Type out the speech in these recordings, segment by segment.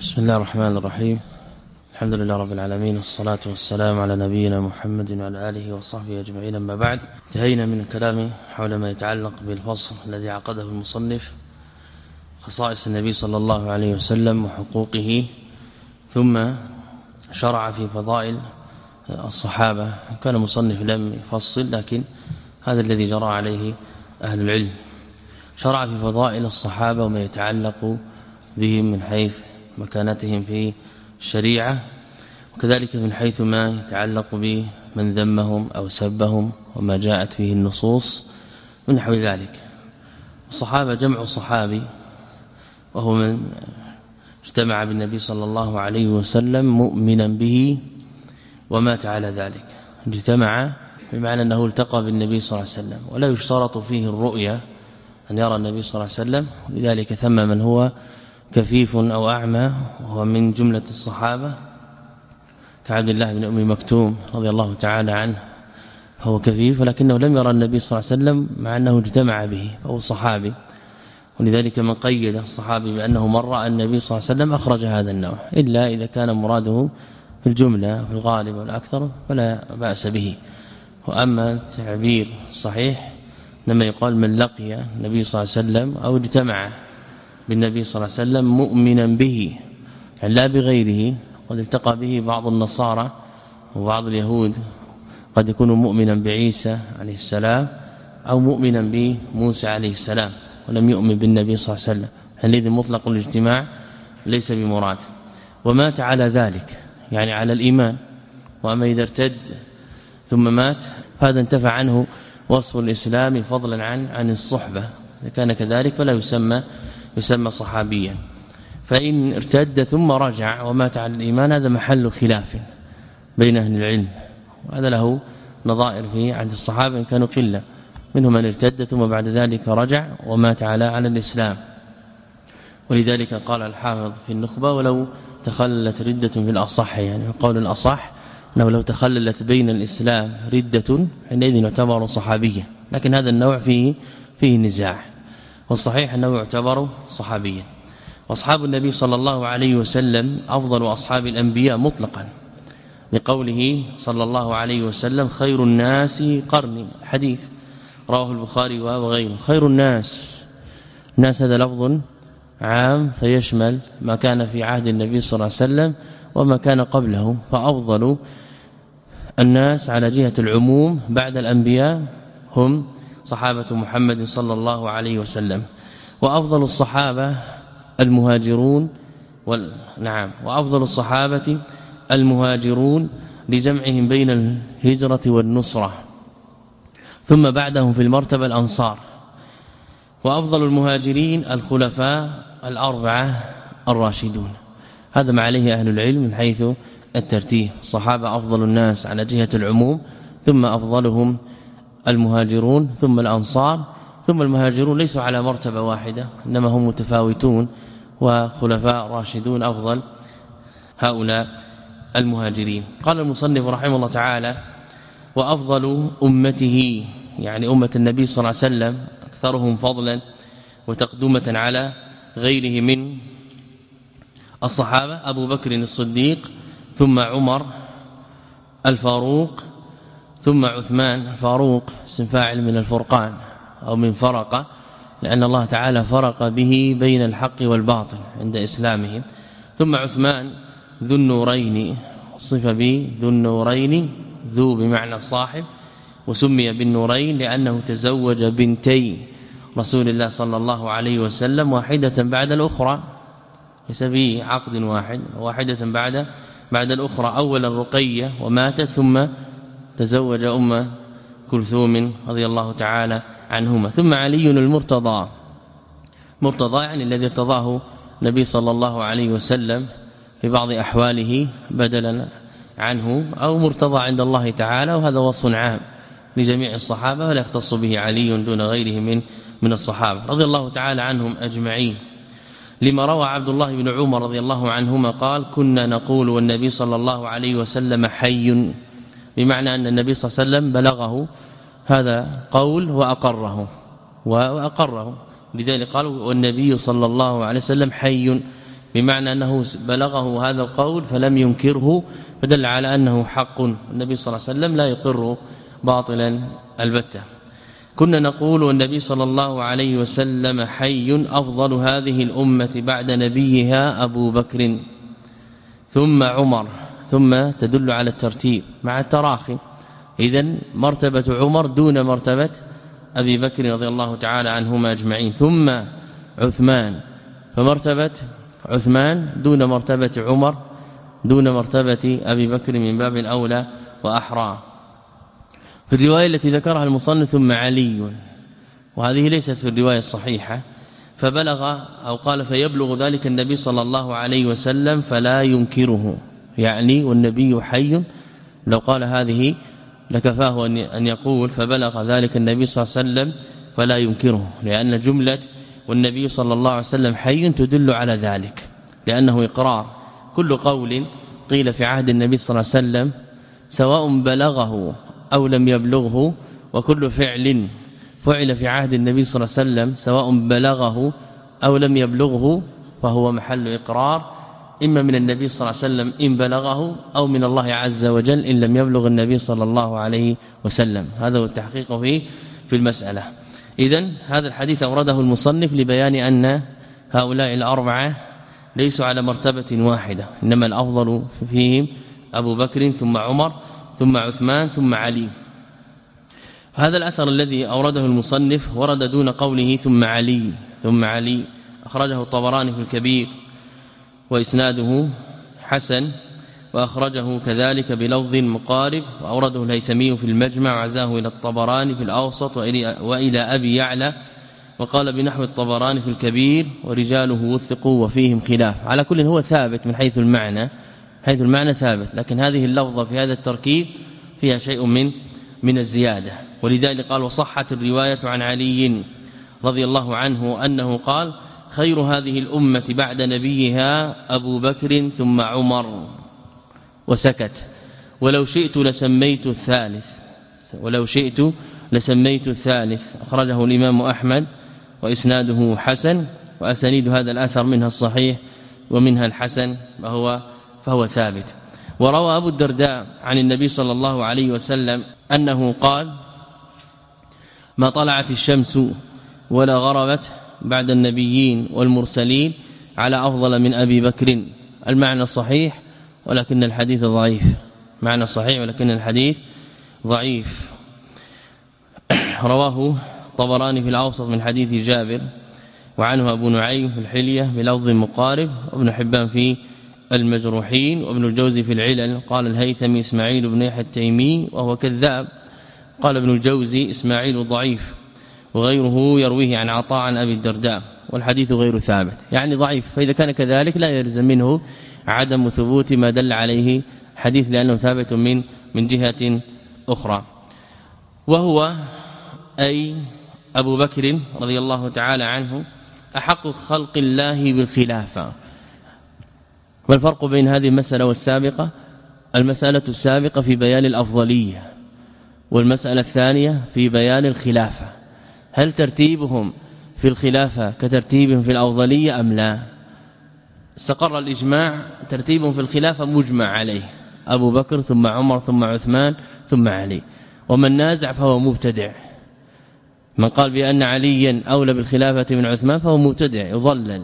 بسم الله الرحمن الرحيم. الحمد لله رب العالمين، والصلاة والسلام على نبينا محمد وعلى آله وصحبه أجمعين. أما بعد، انتهينا من الكلام حول ما يتعلق بالفصل الذي عقده المصنف، خصائص النبي صلى الله عليه وسلم وحقوقه، ثم شرع في فضائل الصحابة. كان المصنف لم يفصل، لكن هذا الذي جرى عليه أهل العلم. شرع في فضائل الصحابة وما يتعلق بهم من حيث مكانتهم في الشريعة، وكذلك من حيث ما يتعلق بمن ذمهم أو سبهم وما جاءت فيه النصوص من نحو ذلك. الصحابة جمع صحابي، وهو من اجتمع بالنبي صلى الله عليه وسلم مؤمنا به ومات على ذلك. اجتمع بمعنى أنه التقى بالنبي صلى الله عليه وسلم، ولا يشترط فيه الرؤية أن يرى النبي صلى الله عليه وسلم. لذلك ثم من هو كفيف أو أعمى، وهو من جملة الصحابة كعبد الله بن أم مكتوم رضي الله تعالى عنه، هو كفيف ولكنه لم يرى النبي صلى الله عليه وسلم مع أنه اجتمع به، فهو صحابي. ولذلك من قيد الصحابي بأنه من رأى النبي صلى الله عليه وسلم أخرج هذا النوع، إلا إذا كان مراده في الجملة في الغالب والأكثر فلا بأس به. وأما التعبير الصحيح لما يقال من لقي النبي صلى الله عليه وسلم أو اجتمع بالنبي صلى الله عليه وسلم مؤمنا به، يعني لا بغيره. قد التقى به بعض النصارى وبعض اليهود، قد يكون مؤمنا بعيسى عليه السلام أو مؤمنا بموسى عليه السلام ولم يؤمن بالنبي صلى الله عليه وسلم، حينئذ مطلق الاجتماع ليس بمراد. ومات على ذلك يعني على الإيمان. وأما إذا ارتد ثم مات هذا انتفع عنه وصف الإسلام فضلا عن الصحبة. إذا كان كذلك فلا يسمى صحابيا. فإن ارتد ثم رجع ومات على الإيمان هذا محل خلاف بين أهل العلم، وهذا له نظائر في عند الصحابة إن كانوا قلة، منهم من ارتد ثم بعد ذلك رجع ومات على الإسلام. ولذلك قال الحافظ في النخبة: ولو تخللت ردة في الأصح، يعني قول الأصح أنه لو تخللت بين الإسلام ردة حينئذ يعتبر صحابيا، لكن هذا النوع فيه نزاع، والصحيح أنه يعتبر صحابيا. واصحاب النبي صلى الله عليه وسلم أفضل أصحاب الأنبياء مطلقا، لقوله صلى الله عليه وسلم: خير الناس قرني، حديث رواه البخاري وغيره. خير الناس هذا لفظ عام فيشمل ما كان في عهد النبي صلى الله عليه وسلم وما كان قبله، فأفضل الناس على جهة العموم بعد الأنبياء هم صحابة محمد صلى الله عليه وسلم. وأفضل الصحابة المهاجرون وأفضل الصحابة المهاجرون لجمعهم بين الهجرة والنصرة، ثم بعدهم في المرتبة الأنصار. وأفضل المهاجرين الخلفاء الأربعة الراشدون. هذا ما عليه أهل العلم من حيث الترتيب. الصحابة أفضل الناس على جهة العموم، ثم أفضلهم المهاجرون، ثم الأنصار، ثم المهاجرون ليسوا على مرتبة واحدة إنما هم متفاوتون، وخلفاء راشدون أفضل هؤلاء المهاجرين. قال المصنف رحمه الله تعالى: وأفضل أمته، يعني أمة النبي صلى الله عليه وسلم، أكثرهم فضلا وتقدمة على غيره من الصحابة أبو بكر الصديق، ثم عمر الفاروق، ثم عثمان الفاروق، اسم فاعل من الفرقان أو من فرق، لأن الله تعالى فرق به بين الحق والباطل عند إسلامهم. ثم عثمان ذو النورين، صفة به ذو النورين، ذو بمعنى صاحب، وسمي بالنورين لأنه تزوج بنتي رسول الله صلى الله عليه وسلم، واحدة بعد الأخرى، ليس به عقد واحد، واحدة بعد الأخرى. أولا رقية وماتت، ثم تزوج أم كلثوم رضي الله تعالى عنهما. ثم علي المرتضى، مرتضى يعني الذي ارتضاه النبي صلى الله عليه وسلم في بعض أحواله بدلا عنه، أو مرتضى عند الله تعالى، وهذا وصف عام لجميع الصحابة ولا يختص به علي دون غيره من الصحابة رضي الله تعالى عنهم أجمعين. لما روى عبد الله بن عمر رضي الله عنهما قال: كنا نقول والنبي صلى الله عليه وسلم حي، بمعنى أن النبي صلى الله عليه وسلم بلغه هذا قول وأقره. لذلك قالوا والنبي صلى الله عليه وسلم حي، بمعنى أنه بلغه هذا القول فلم ينكره، فدل على أنه حق. النبي صلى الله عليه وسلم لا يقر باطلا البتة. كنا نقول والنبي صلى الله عليه وسلم حي، أفضل هذه الأمة بعد نبيها أبو بكر ثم عمر، ثم تدل على الترتيب مع التراخي. إذن مرتبة عمر دون مرتبة أبي بكر رضي الله تعالى عنهما أجمعين، ثم عثمان، فمرتبة عثمان دون مرتبة عمر دون مرتبة أبي بكر من باب الأولى وأحرى. في الرواية التي ذكرها المصنف ثم علي، وهذه ليست في الرواية الصحيحة، فبلغ أو قال فيبلغ ذلك النبي صلى الله عليه وسلم فلا ينكره، يعني والنبي حي. لو قال هذه لكفاه أن يقول فبلغ ذلك النبي صلى الله عليه وسلم فلا ينكره، لأن جملة والنبي صلى الله عليه وسلم حي تدل على ذلك، لأنه إقرار. كل قول قيل في عهد النبي صلى الله عليه وسلم سواء بلغه أو لم يبلغه، وكل فعل فعل في عهد النبي صلى الله عليه وسلم سواء بلغه أو لم يبلغه فهو محل إقرار، إما من النبي صلى الله عليه وسلم إن بلغه أو من الله عز وجل إن لم يبلغ النبي صلى الله عليه وسلم. هذا هو التحقيق في المسألة. إذن هذا الحديث أورده المصنف لبيان أن هؤلاء الأربعة ليسوا على مرتبة واحدة، إنما الأفضل فيهم أبو بكر ثم عمر ثم عثمان ثم علي. هذا الأثر الذي أورده المصنف ورد دون قوله ثم علي ثم علي، أخرجه الطبراني في الكبير وإسناده حسن، وأخرجه كذلك بلفظ مقارب، وأورده الهيثمي في المجمع وعزاه إلى الطبراني في الأوسط وإلى أبي يعلى، وقال بنحو الطبراني في الكبير ورجاله وثقوا وفيهم خلاف. على كل هو ثابت من حيث المعنى ثابت، لكن هذه اللفظة في هذا التركيب فيها شيء من الزيادة. ولذلك قال وصحت الرواية عن علي رضي الله عنه أنه قال خير هذه الأمة بعد نبيها أبو بكر ثم عمر، وسكت. ولو شئت لسميت الثالث أخرجه الإمام أحمد وإسناده حسن، وأسانيد هذا الأثر منها الصحيح ومنها الحسن فهو ثابت. وروى أبو الدرداء عن النبي صلى الله عليه وسلم أنه قال ما طلعت الشمس ولا غربت بعد النبيين والمرسلين على أفضل من أبي بكر. المعنى صحيح ولكن الحديث ضعيف، معنى صحيح ولكن الحديث ضعيف. رواه طبراني في الأوسط من حديث جابر، وعنه أبو نعيم في الحلية بلفظ مقارب، وابن حبان في المجروحين، وابن الجوزي في العلل. قال الهيثمي إسماعيل بن يحيى التيمي وهو كذاب. قال ابن الجوزي إسماعيل ضعيف، وغيره يرويه عن عطاء عن أبي الدرداء، والحديث غير ثابت، يعني ضعيف. فإذا كان كذلك لا يلزم منه عدم ثبوت ما دل عليه حديث، لأنه ثابت من جهة أخرى. وهو أي أبو بكر رضي الله تعالى عنه أحق خلق الله بالخلافة. والفرق بين هذه المسألة والسابقة، المسألة السابقة في بيان الأفضلية، والمسألة الثانية في بيان الخلافة. هل ترتيبهم في الخلافة كترتيبهم في الأفضلية أم لا؟ استقر الإجماع ترتيبهم في الخلافة مجمع عليه، أبو بكر ثم عمر ثم عثمان ثم علي. ومن نازع فهو مبتدع، من قال بأن عليا أولى بالخلافة من عثمان فهو مبتدع يضلل.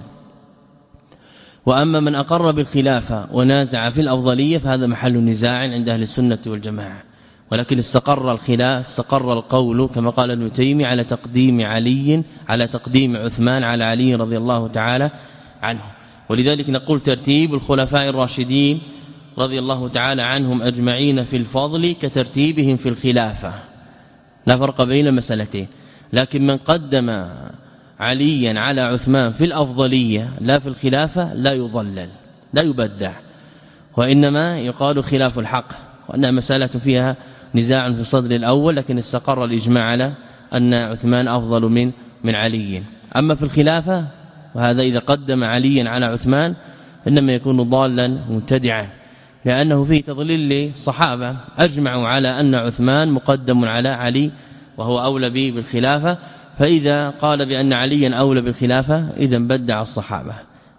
وأما من أقر بالخلافة ونازع في الأفضلية فهذا محل نزاع عند أهل السنة والجماعة. ولكن استقر القول كما قال ابن تيمية على تقديم علي على تقديم عثمان على علي رضي الله تعالى عنه. ولذلك نقول ترتيب الخلفاء الراشدين رضي الله تعالى عنهم أجمعين في الفضل كترتيبهم في الخلافة، لا فرق بين المسألتين. لكن من قدم عليا على عثمان في الأفضلية لا في الخلافة لا يضلل لا يبدع، وإنما يقال خلاف الحق، وأنها مسألة فيها نزاع في الصدر الأول، لكن استقر الإجماع على أن عثمان أفضل من علي. أما في الخلافة وهذا إذا قدم عليا على عثمان إنما يكون ضالا مبتدعا، لأنه فيه تضليل للصحابة أجمعوا على أن عثمان مقدم على علي وهو أولى به بالخلافة. فإذا قال بأن عليا أولى بالخلافة إذا بدع الصحابة،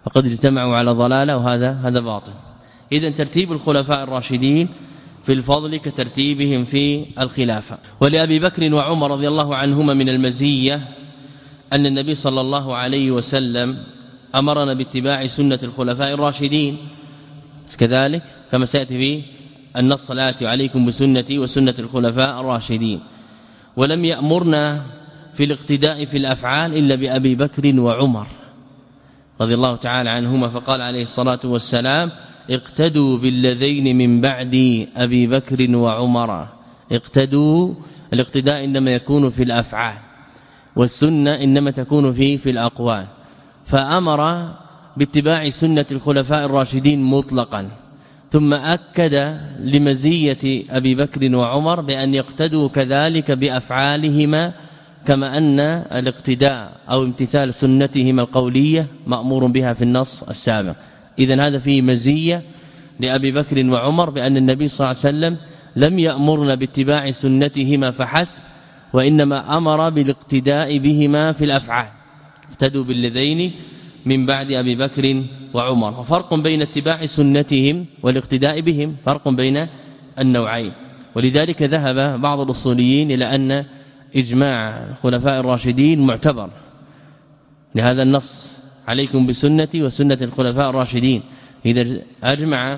فقد اجتمعوا على ضلاله وهذا باطل. إذن ترتيب الخلفاء الراشدين في الفضل كترتيبهم في الخلافة. ولأبي بكر وعمر رضي الله عنهما من المزية أن النبي صلى الله عليه وسلم أمرنا باتباع سنة الخلفاء الراشدين كذلك كما سيأتي في النص الآتي عليكم بسنتي وسنة الخلفاء الراشدين. ولم يأمرنا في الاقتداء في الأفعال إلا بأبي بكر وعمر رضي الله تعالى عنهما، فقال عليه الصلاة والسلام اقتدوا بالذين من بعد أبي بكر وعمر. اقتدوا، الاقتداء إنما يكون في الأفعال والسنة إنما تكون في الأقوال، فأمر باتباع سنة الخلفاء الراشدين مطلقا، ثم أكد لمزية أبي بكر وعمر بأن يقتدوا كذلك بأفعالهما، كما أن الاقتداء أو امتثال سنتهما القولية مأمور بها في النص السابق. إذن هذا فيه مزية لأبي بكر وعمر بأن النبي صلى الله عليه وسلم لم يأمرنا باتباع سنتهما فحسب، وإنما أمر بالاقتداء بهما في الأفعال. اقتدوا بالذين من بعد أبي بكر وعمر. وفرق بين اتباع سنتهم والاقتداء بهم، فرق بين النوعين. ولذلك ذهب بعض الأصوليين إلى أن إجماع الخلفاء الراشدين معتبر لهذا النص عليكم بسنتي وسنة الخلفاء الراشدين. إذا أجمع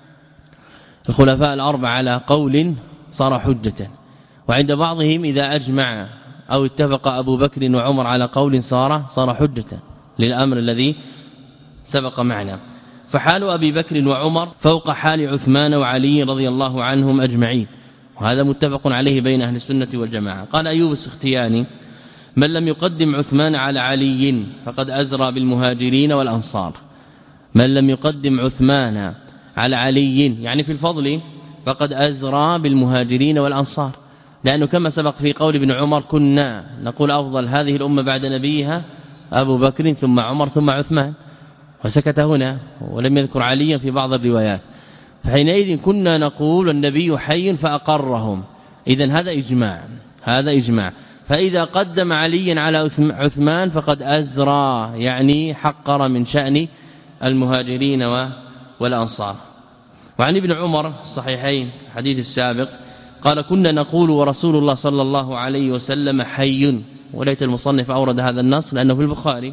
الخلفاء الأربعة على قول صار حجة، وعند بعضهم إذا أجمع أو اتفق أبو بكر وعمر على قول صار حجة للأمر الذي سبق معنا. فحال أبي بكر وعمر فوق حال عثمان وعلي رضي الله عنهم أجمعين، وهذا متفق عليه بين أهل السنة والجماعة. قال أيوب السختياني من لم يقدم عثمان على علي فقد أزرى بالمهاجرين والأنصار. من لم يقدم عثمان على علي يعني في الفضل فقد أزرى بالمهاجرين والأنصار، لأنه كما سبق في قول ابن عمر كنا نقول أفضل هذه الأمة بعد نبيها أبو بكر ثم عمر ثم عثمان، وسكت هنا ولم يذكر عليا في بعض الروايات. فحينئذ كنا نقول النبي حي فأقرهم. إذن هذا إجماع. فإذا قدم عليا على عثمان فقد أزرى يعني حقر من شأن المهاجرين والأنصار. وعن ابن عمر الصحيحين حديث السابق قال كنا نقول ورسول الله صلى الله عليه وسلم حي، وليت المصنف أورد هذا النص لأنه في البخاري.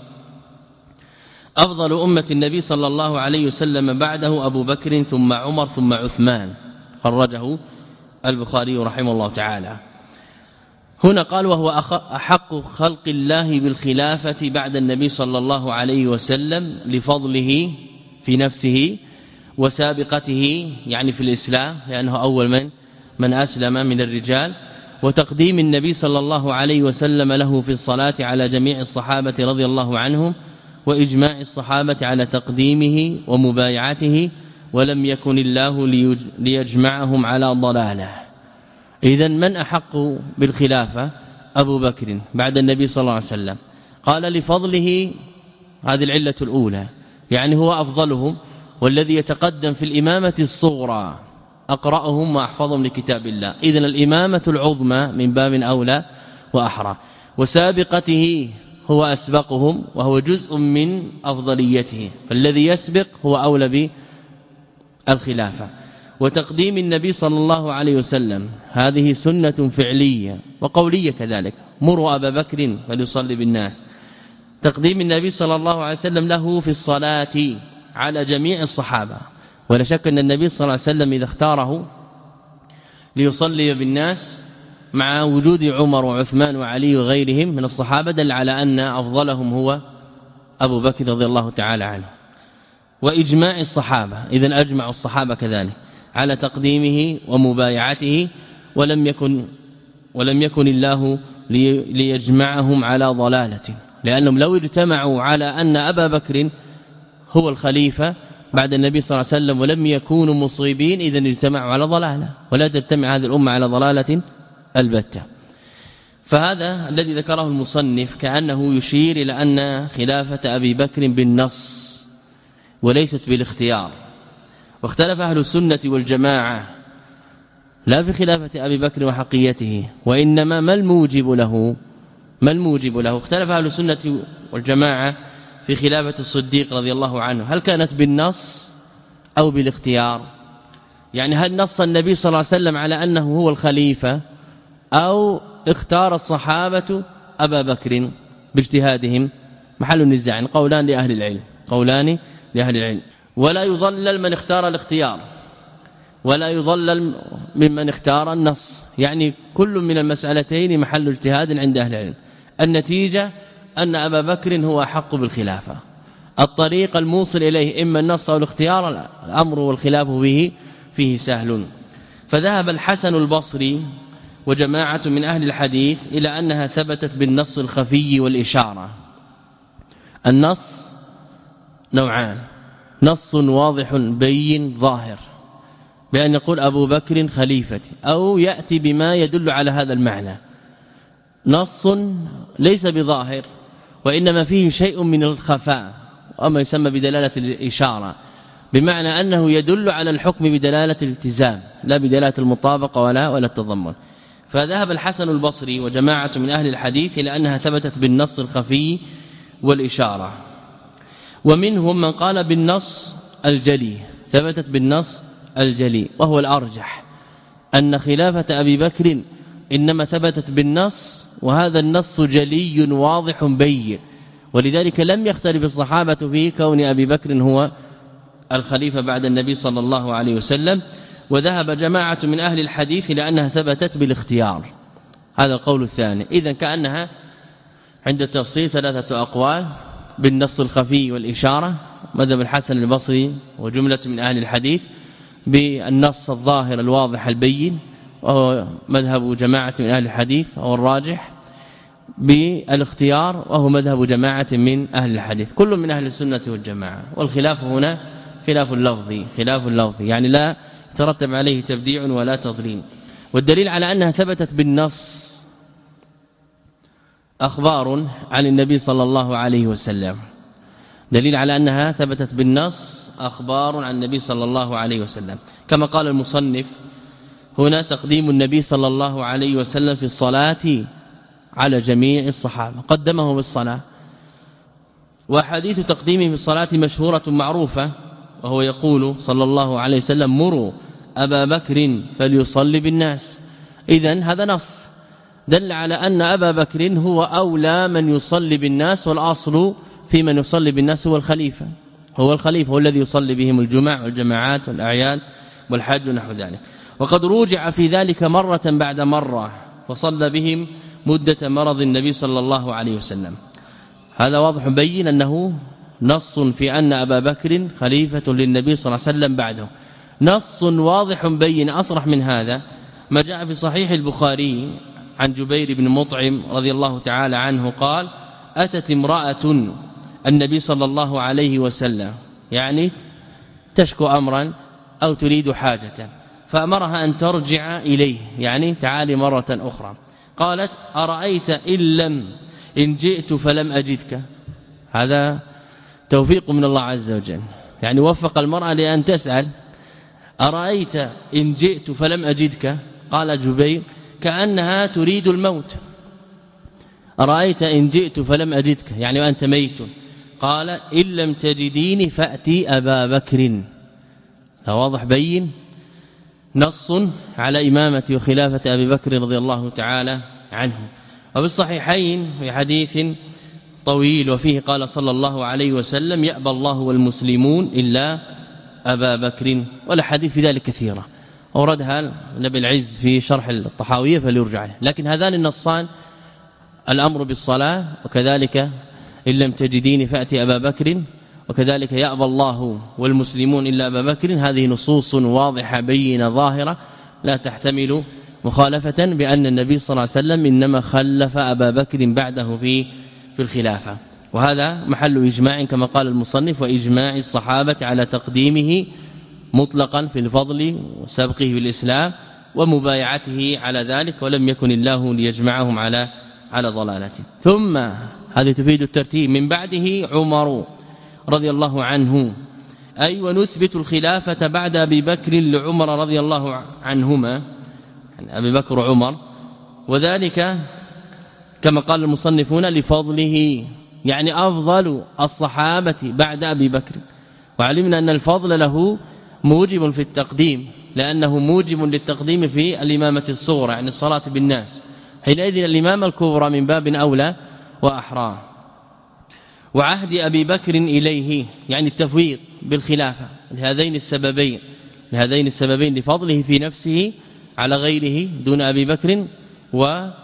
أفضل أمة النبي صلى الله عليه وسلم بعده أبو بكر ثم عمر ثم عثمان، خرجه البخاري رحمه الله تعالى. هنا قال وهو أحق خلق الله بالخلافة بعد النبي صلى الله عليه وسلم لفضله في نفسه وسابقته يعني في الإسلام، لأنه أول من أسلم من الرجال، وتقديم النبي صلى الله عليه وسلم له في الصلاة على جميع الصحابة رضي الله عنهم، وإجماع الصحابة على تقديمه ومبايعته، ولم يكن الله ليجمعهم على ضلاله. إذن من أحق بالخلافة؟ أبو بكر بعد النبي صلى الله عليه وسلم. قال لفضله، هذه العلة الأولى، يعني هو أفضلهم، والذي يتقدم في الإمامة الصغرى أقرأهم وأحفظهم لكتاب الله. إذن الإمامة العظمى من باب أولى وأحرى. وسابقته هو أسبقهم وهو جزء من أفضليته، فالذي يسبق هو أولى بالخلافة. وتقديم النبي صلى الله عليه وسلم هذه سنة فعلية وقولية كذلك، مروا أبا بكر فليصلي بالناس. تقديم النبي صلى الله عليه وسلم له في الصلاة على جميع الصحابة، ولا شك أن النبي صلى الله عليه وسلم إذا اختاره ليصلي بالناس مع وجود عمر وعثمان وعلي وغيرهم من الصحابة دل على أن أفضلهم هو أبو بكر رضي الله تعالى عنه. وإجماع الصحابة، إذن أجمع الصحابة كذلك على تقديمه ومبايعته، ولم يكن الله ليجمعهم على ضلالة، لأنهم لو اجتمعوا على أن أبا بكر هو الخليفة بعد النبي صلى الله عليه وسلم ولم يكونوا مصيبين إذن اجتمعوا على ضلالة، ولا تجتمع هذه الأمة على ضلالة البتة. فهذا الذي ذكره المصنف كأنه يشير إلى أن خلافة أبي بكر بالنص وليست بالاختيار. واختلف أهل السنة والجماعة لا في خلافة أبي بكر وحقيته، وإنما ما الموجب له. اختلف أهل السنة والجماعة في خلافة الصديق رضي الله عنه هل كانت بالنص أو بالاختيار؟ يعني هل نص النبي صلى الله عليه وسلم على أنه هو الخليفة أو اختار الصحابة أبا بكر باجتهادهم؟ محل النزاع، قولان لأهل العلم. ولا يضلل من اختار الاختيار ولا يضلل ممن اختار النص، يعني كل من المسألتين محل اجتهاد عند أهل العلم. النتيجة أن أبا بكر هو أحق بالخلافة. الطريق الموصل إليه إما النص أو الاختيار، الأمر والخلاف به فيه سهل. فذهب الحسن البصري وجماعة من أهل الحديث إلى أنها ثبتت بالنص الخفي والإشارة. النص نوعان: نص واضح بين ظاهر بأن يقول أبو بكر خليفتي، أو يأتي بما يدل على هذا المعنى. نص ليس بظاهر وإنما فيه شيء من الخفاء وما يسمى بدلالة الإشارة، بمعنى أنه يدل على الحكم بدلالة الالتزام لا بدلالة المطابقة ولا التضمن. فذهب الحسن البصري وجماعة من أهل الحديث إلى أنها ثبتت بالنص الخفي والإشارة. ومنهم من قال بالنص الجلي، ثبتت بالنص الجلي، وهو الأرجح أن خلافة أبي بكر إنما ثبتت بالنص، وهذا النص جلي واضح بين، ولذلك لم يختلف الصحابة في كون أبي بكر هو الخليفة بعد النبي صلى الله عليه وسلم. وذهب جماعة من أهل الحديث لأنها ثبتت بالاختيار، هذا القول الثاني. إذن كأنها عند التفصيل ثلاثة أقوال: بالنص الخفي والإشارة مذهب الحسن البصري وجملة من أهل الحديث، بالنص الظاهر الواضح البين وهو مذهب جماعة من أهل الحديث وهو الراجح، بالاختيار وهو مذهب جماعة من أهل الحديث، كل من أهل السنة والجماعة. والخلاف هنا خلاف اللفظي، يعني لا يترتب عليه تبديع ولا تضليل. والدليل على أنها ثبتت بالنص أخبار عن النبي صلى الله عليه وسلم، دليل على أنها ثبتت بالنص أخبار عن النبي صلى الله عليه وسلم، كما قال المصنف هنا: تقديم النبي صلى الله عليه وسلم في الصلاة على جميع الصحابة، قدمه بالصلاة. وحديث تقديمه في الصلاة مشهورة معروفة، وهو يقول صلى الله عليه وسلم: مروا أبا بكر فليصلي بالناس. إذن هذا نص دل على أن أبا بكر هو أولى من يصلي بالناس، والأصل في من يصلي بالناس هو الخليفة، هو الذي يصلي بهم الجمع والجماعات والأعياد والحج ونحو ذلك. وقد روجع في ذلك مرة بعد مرة، فصلى بهم مدة مرض النبي صلى الله عليه وسلم. هذا واضح بين أنه نص في أن أبا بكر خليفة للنبي صلى الله عليه وسلم بعده، نص واضح بين. أصرح من هذا ما جاء في صحيح البخاري عن جبير بن مطعم رضي الله تعالى عنه قال: أتت امرأة النبي صلى الله عليه وسلم، يعني تشكو أمرا أو تريد حاجة، فأمرها أن ترجع إليه، يعني تعالي مرة أخرى. قالت: أرأيت إن جئت فلم أجدك. هذا توفيق من الله عز وجل، يعني وفق المرأة لأن تسأل: أرأيت إن جئت فلم أجدك. قال جبير كأنها تريد الموت: أرأيت إن جئت فلم أجدك، يعني وأنت ميت. قال: إن لم تجديني فأتي أبا بكر. واضح بين، نص على إمامة وخلافة أبي بكر رضي الله تعالى عنه. وبالصحيحين في حديث طويل وفيه قال صلى الله عليه وسلم: يأبى الله والمسلمون إلا أبا بكر. والحديث في ذلك كثيرة، أوردها نبي العز في شرح الطحاوية فليرجع له. لكن هذان النصان، الأمر بالصلاة، وكذلك إن لم تجديني فأتي أبا بكر، وكذلك يأبى الله والمسلمون إلا أبا بكر، هذه نصوص واضحة بينة ظاهرة لا تحتمل مخالفة بأن النبي صلى الله عليه وسلم إنما خلف أبا بكر بعده في الخلافة. وهذا محل إجماع كما قال المصنف: وإجماع الصحابة على تقديمه مطلقا في الفضل وسبقه بالإسلام ومبايعته على ذلك، ولم يكن الله ليجمعهم على ضلالته. ثم هذه تفيد الترتيب: من بعده عمر رضي الله عنه، أي ونثبت الخلافة بعد أبي بكر لعمر رضي الله عنهما، يعني أبي بكر وعمر، وذلك كما قال المصنفون لفضله يعني أفضل الصحابة بعد أبي بكر. وعلمنا أن الفضل له موجب في التقديم، لأنه موجب للتقديم في الإمامة الصغرى يعني الصلاة بالناس، حينئذ الإمامة الكبرى من باب أولى وأحرى. وعهد أبي بكر إليه يعني التفويض بالخلافة لهذين السببين لفضله في نفسه على غيره دون أبي بكر، وعهد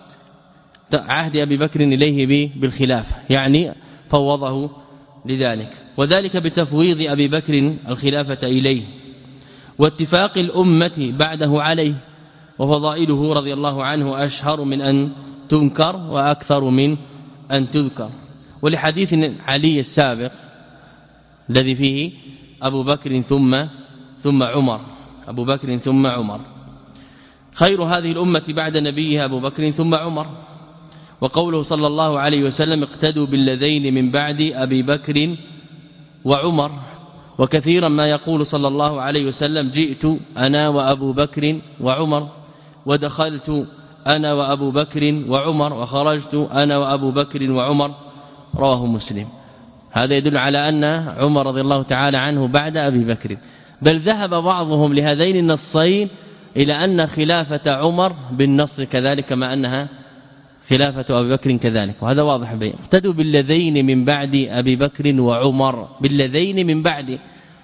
أبي بكر إليه بالخلافة يعني فوضه لذلك، وذلك بتفويض أبي بكر الخلافة إليه، واتفاق الأمة بعده عليه، وفضائله رضي الله عنه أشهر من أن تنكر وأكثر من أن تذكر. ولحديث علي السابق الذي فيه أبو بكر ثم عمر، أبو بكر ثم عمر، خير هذه الأمة بعد نبيها أبو بكر ثم عمر. وقوله صلى الله عليه وسلم اقتدوا بالذين من بعد أبي بكر وعمر. وكثيرا ما يقول صلى الله عليه وسلم جئت أنا وأبو بكر وعمر، ودخلت أنا وأبو بكر وعمر، وخرجت أنا وأبو بكر وعمر، رواه مسلم. هذا يدل على أن عمر رضي الله تعالى عنه بعد أبي بكر، بل ذهب بعضهم لهذين النصين إلى أن خلافة عمر بالنص كذلك ما أنها خلافة أبي بكر كذلك، وهذا واضح بين اقتدوا بالذين من بعد أبي بكر وعمر، بالذين من بعد.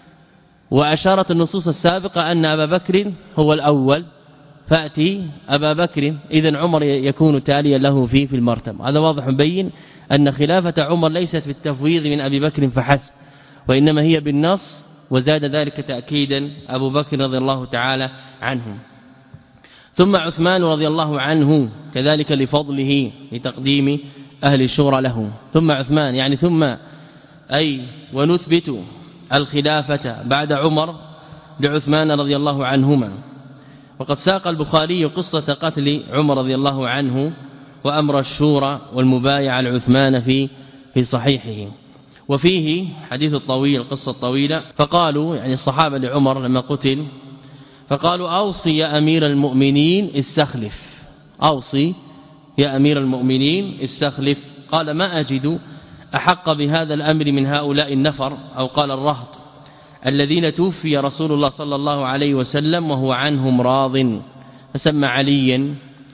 وأشارت النصوص السابقة أن أبا بكر هو الأول فأتي أبا بكر، إذن عمر يكون تاليا له في المرتبة. هذا واضح بين أن خلافة عمر ليست في التفويض من أبي بكر فحسب، وإنما هي بالنص، وزاد ذلك تأكيدا أبو بكر رضي الله تعالى عنه. ثم عثمان رضي الله عنه كذلك لفضله لتقديم أهل الشورى له. ثم عثمان يعني ثم أي ونثبت الخلافة بعد عمر لعثمان رضي الله عنهما. وقد ساق البخاري قصة قتل عمر رضي الله عنه وأمر الشورى والمبايعة لعثمان في صحيحه، وفيه حديث الطويل قصة طويلة. فقالوا يعني الصحابة لعمر لما قتل فقالوا أوصي يا أمير المؤمنين استخلف، أوصي يا أمير المؤمنين استخلف. قال ما أجد أحق بهذا الأمر من هؤلاء النفر، أو قال الرهط الذين توفي رسول الله صلى الله عليه وسلم وهو عنهم راض. فسمى عليا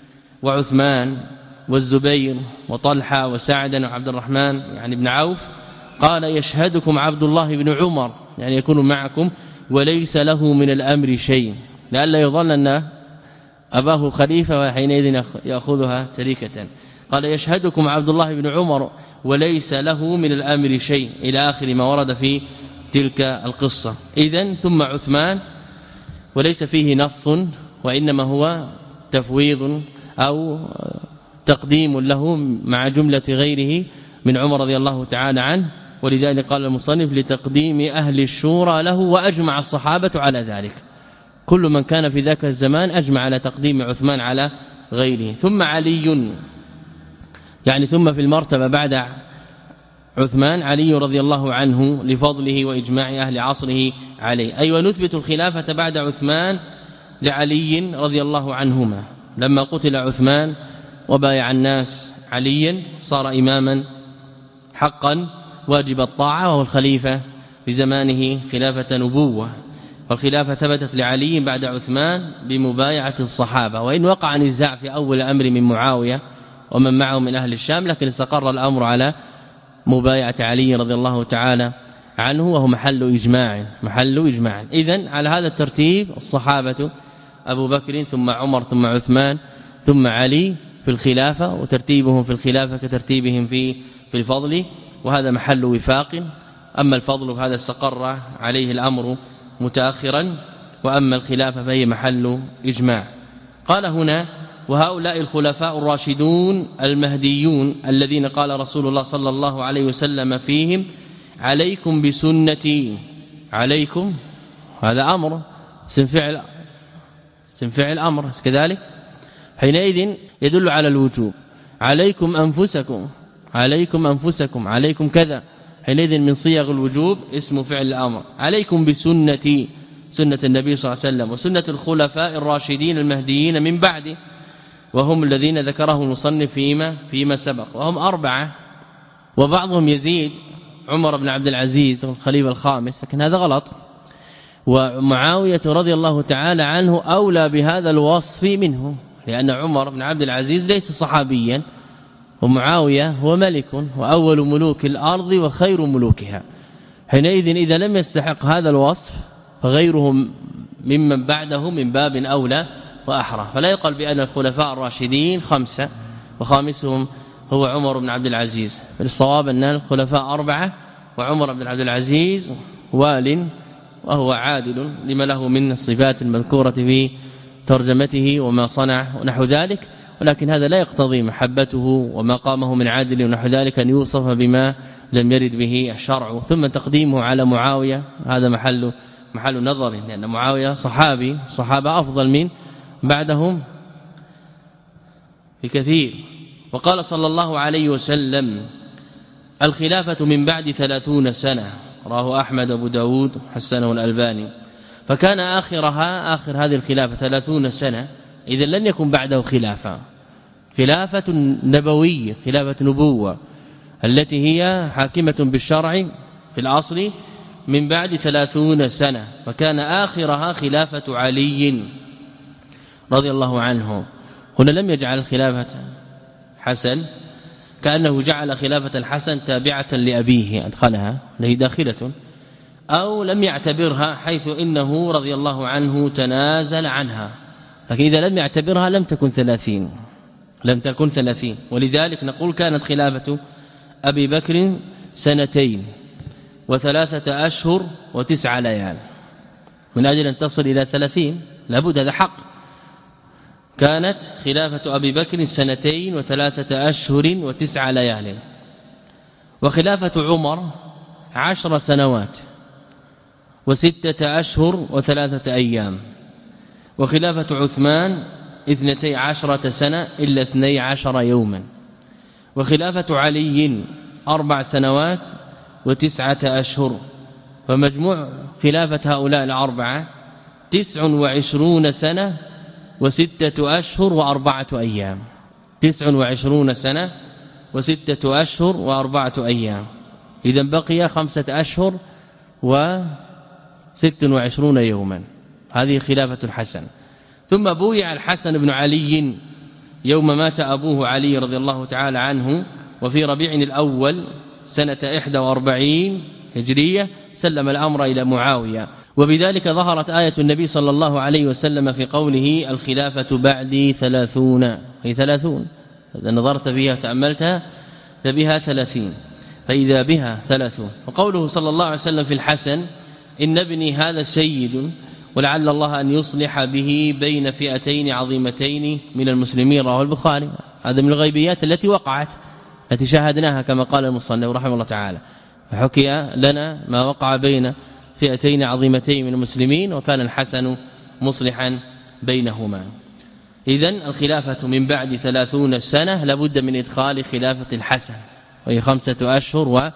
وعثمان والزبير وطلحة وسعدا وعبد الرحمن يعني بن عوف. قال يشهدكم عبد الله بن عمر يعني يكون معكم وليس له من الأمر شيء، لئلا يظن أن أباه خليفة وحينئذ يأخذها تريكة. قال يشهدكم عبد الله بن عمر وليس له من الأمر شيء إلى آخر ما ورد في تلك القصة. إذن ثم عثمان وليس فيه نص، وإنما هو تفويض أو تقديم له مع جملة غيره من عمر رضي الله تعالى عنه. ولذلك قال المصنف لتقديم أهل الشورى له، وأجمع الصحابة على ذلك، كل من كان في ذاك الزمان أجمع على تقديم عثمان على غيره. ثم علي يعني ثم في المرتبة بعد عثمان علي رضي الله عنه لفضله وإجماع أهل عصره عليه، أي ونثبت الخلافة بعد عثمان لعلي رضي الله عنهما. لما قتل عثمان وبايع الناس عليا صار إماما حقا واجب الطاعة، وهو الخليفة في زمانه خلافة نبوة، والخلافة ثبتت لعلي بعد عثمان بمبايعة الصحابة، وإن وقع نزاع في أول أمر من معاوية ومن معه من أهل الشام، لكن استقر الأمر على مبايعة علي رضي الله تعالى عنه، وهو محل إجماع. إذن على هذا الترتيب الصحابة أبو بكر ثم عمر ثم عثمان ثم علي في الخلافة، وترتيبهم في الخلافة كترتيبهم في الفضل، وهذا محل وفاق. أما الفضل فهذا استقر عليه الأمر متأخرا، وأما الخلافة فهي محل إجماع. قال هنا وهؤلاء الخلفاء الراشدون المهديون الذين قال رسول الله صلى الله عليه وسلم فيهم عليكم بسنتي. عليكم هذا أمر اسم فعل أمر كذلك، حينئذ يدل على الوجوب. عليكم أنفسكم عليكم كذا، حينئذ من صيغ الوجوب اسم فعل الأمر. عليكم بسنتي، سنة النبي صلى الله عليه وسلم، وسنة الخلفاء الراشدين المهديين من بعده، وهم الذين ذكره المصنف فيما سبق، وهم 4 وبعضهم يزيد عمر بن عبد العزيز الخليفة الخامس، لكن هذا غلط. ومعاوية رضي الله تعالى عنه أولى بهذا الوصف منه، لأن عمر بن عبد العزيز ليس صحابيا، ومعاوية هو ملك وأول ملوك الأرض وخير ملوكها. حينئذ إذا لم يستحق هذا الوصف فغيرهم ممن بعده من باب أولى وأحرى. فلا يقال بأن الخلفاء الراشدين 5 وخامسهم هو عمر بن عبد العزيز، بل الصواب أن الخلفاء 4 وعمر بن عبد العزيز وال وهو عادل لما له من الصفات المذكورة في ترجمته وما صنع ونحو ذلك، ولكن هذا لا يقتضي محبته ومقامه من عادل ونحو ذلك أن يوصف بما لم يرد به الشرع. ثم تقديمه على معاوية هذا محل نظر، لأن معاوية صحابي، صحابة أفضل من بعدهم بكثير. وقال صلى الله عليه وسلم: الخلافة من بعد 30 سنة، رواه أحمد أبو داود حسنه الألباني. فكان آخر هذه الخلافة 30 سنة، إذا لن يكن بعده خلافة نبوية، خلافة نبوة التي هي حاكمة بالشرع في الأصل من بعد 30 سنة، فكان آخرها خلافة علي رضي الله عنه. هنا لم يجعل خلافة حسن، كأنه جعل خلافة الحسن تابعة لأبيه أدخلها التي داخلة، أو لم يعتبرها حيث إنه رضي الله عنه تنازل عنها. لكن إذا لم يعتبرها لم تكن 30، ولذلك نقول كانت خلافة أبي بكر 2 و3 أشهر و9 ليال، من أجل أن تصل إلى 30 لابد، هذا حق. كانت خلافة أبي بكر 2 و3 أشهر و9 ليال، وخلافة عمر 10 سنوات و6 أشهر و3 أيام، وخلافة عثمان 12 سنة إلا 12 يوما، وخلافة علي 4 سنوات و9 أشهر. فمجموع خلافة هؤلاء ال4 29 سنة و6 أشهر و4 أيام، 29 سنة و6 أشهر و4 أيام. إذا بقي 5 أشهر و26 يوما، هذه خلافة الحسن. ثم بويع الحسن بن علي يوم مات أبوه علي رضي الله تعالى عنه، وفي ربيع الأول سنة 41 هجرية سلم الأمر إلى معاوية، وبذلك ظهرت آية النبي صلى الله عليه وسلم في قوله: الخلافة بعدي 30، هي 30 إذا نظرت فيها تأملتها فبها 30، فإذا بها 30. وقوله صلى الله عليه وسلم في الحسن: إن ابني هذا سيد ولعل الله أن يصلح به بين فئتين عظيمتين من المسلمين، رواه البخاري. هذا من الغيبيات التي وقعت، التي شاهدناها كما قال المصنف رحمه الله تعالى، فحكي لنا ما وقع بين فئتين عظيمتين من المسلمين، وكان الحسن مصلحا بينهما. إذن الخلافة من بعد 30 سنة لابد من إدخال خلافة الحسن، وهي 5 أشهر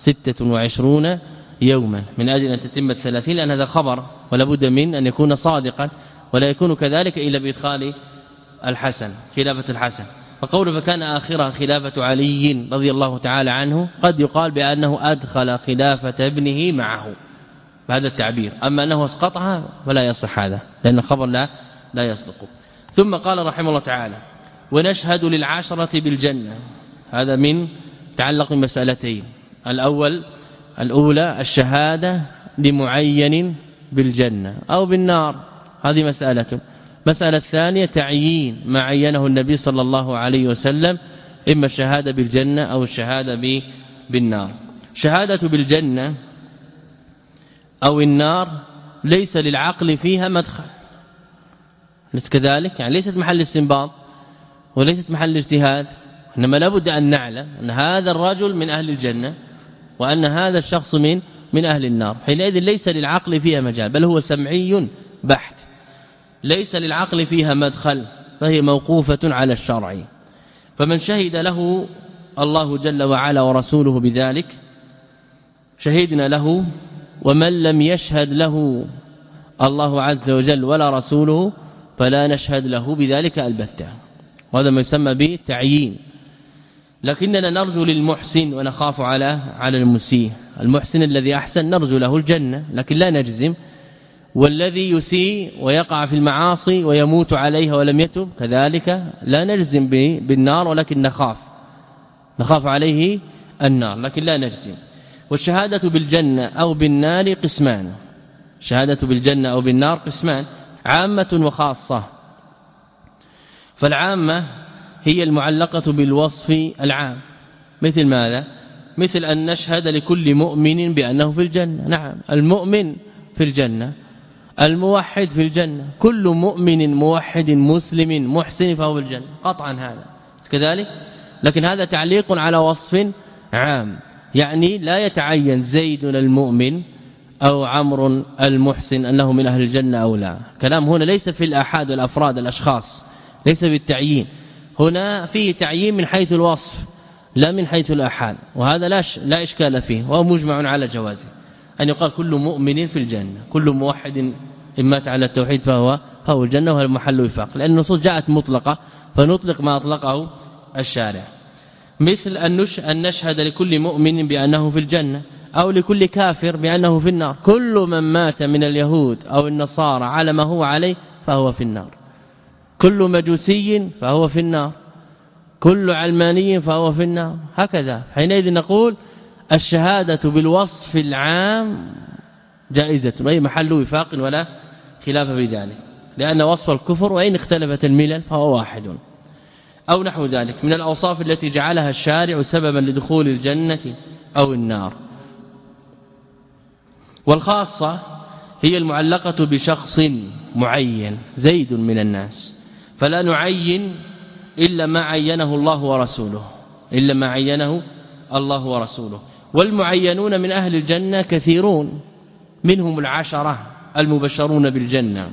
و26 يوما، من أجل أن تتم 30، لأن هذا خبر ولابد من أن يكون صادقا، ولا يكون كذلك إلا بإدخال الحسن، خلافة الحسن. فقوله فكان آخرها خلافة علي رضي الله تعالى عنه، قد يقال بأنه أدخل خلافة ابنه معه بهذا التعبير، أما أنه اسقطها فلا يصح هذا، لأن الخبر لا يصدق. ثم قال رحمه الله تعالى: ونشهد للعشرة بالجنة. هذا من تعلق بمسألتين: الأولى الشهادة لمعين بالجنة أو بالنار، هذه مسألة الثانية تعيين ما عينه النبي صلى الله عليه وسلم، إما الشهادة بالجنة أو الشهادة بالنار. شهادة بالجنة أو النار ليس للعقل فيها مدخل، ليس كذلك، يعني ليست محل استنباط وليست محل اجتهاد، إنما لابد أن نعلم أن هذا الرجل من أهل الجنة وأن هذا الشخص من أهل النار. حينئذ ليس للعقل فيها مجال، بل هو سمعي بحت، ليس للعقل فيها مدخل، فهي موقوفة على الشرع. فمن شهد له الله جل وعلا ورسوله بذلك شهدنا له، ومن لم يشهد له الله عز وجل ولا رسوله فلا نشهد له بذلك البتة. وهذا ما يسمى بالتعيين. لكننا نرجو للمحسن ونخاف على المسيء. المحسن الذي أحسن نرجو له الجنة لكن لا نجزم، والذي يسيء ويقع في المعاصي ويموت عليها ولم يتب كذلك لا نجزم بالنار، ولكن نخاف عليه النار لكن لا نجزم. والشهادة بالجنة أو بالنار قسمان، شهادة بالجنة أو بالنار قسمان، عامة وخاصة. فالعامة هي المعلقة بالوصف العام، مثل ماذا؟ مثل أن نشهد لكل مؤمن بأنه في الجنة. نعم، المؤمن في الجنة، الموحد في الجنة، كل مؤمن موحد مسلم محسن فهو في الجنة قطعا، هذا كذلك. لكن هذا تعليق على وصف عام، يعني لا يتعين زيد المؤمن أو عمرو المحسن أنه من أهل الجنة أو لا. كلام هنا ليس في الآحاد والأفراد الأشخاص، ليس بالتعيين، هنا فيه تعيين من حيث الوصف لا من حيث الآحاد، وهذا لا إشكال فيه، وهو مجمع على جوازه أن يقال كل مؤمن في الجنة، كل موحد إن مات على التوحيد فهو الجنة، وهو المحل وفاق، لأن النصوص جاءت مطلقة فنطلق ما أطلقه الشارع. مثل أن نشهد لكل مؤمن بأنه في الجنة، أو لكل كافر بأنه في النار. كل من مات من اليهود أو النصارى على ما هو عليه فهو في النار، كل مجوسي فهو في النار، كل علماني فهو في النار، هكذا. حينئذ نقول الشهادة بالوصف العام جائزة، أي محل وفاق ولا خلاف في ذلك، لأن وصف الكفر وإن اختلفت الملل فهو واحد. أو نحو ذلك من الأوصاف التي جعلها الشارع سببا لدخول الجنة أو النار. والخاصة هي المعلقة بشخص معين، زيد من الناس، فلا نعين إلا ما عينه الله ورسوله، إلا ما عينه الله ورسوله. والمعينون من أهل الجنة كثيرون، منهم 10 المبشرون بالجنة،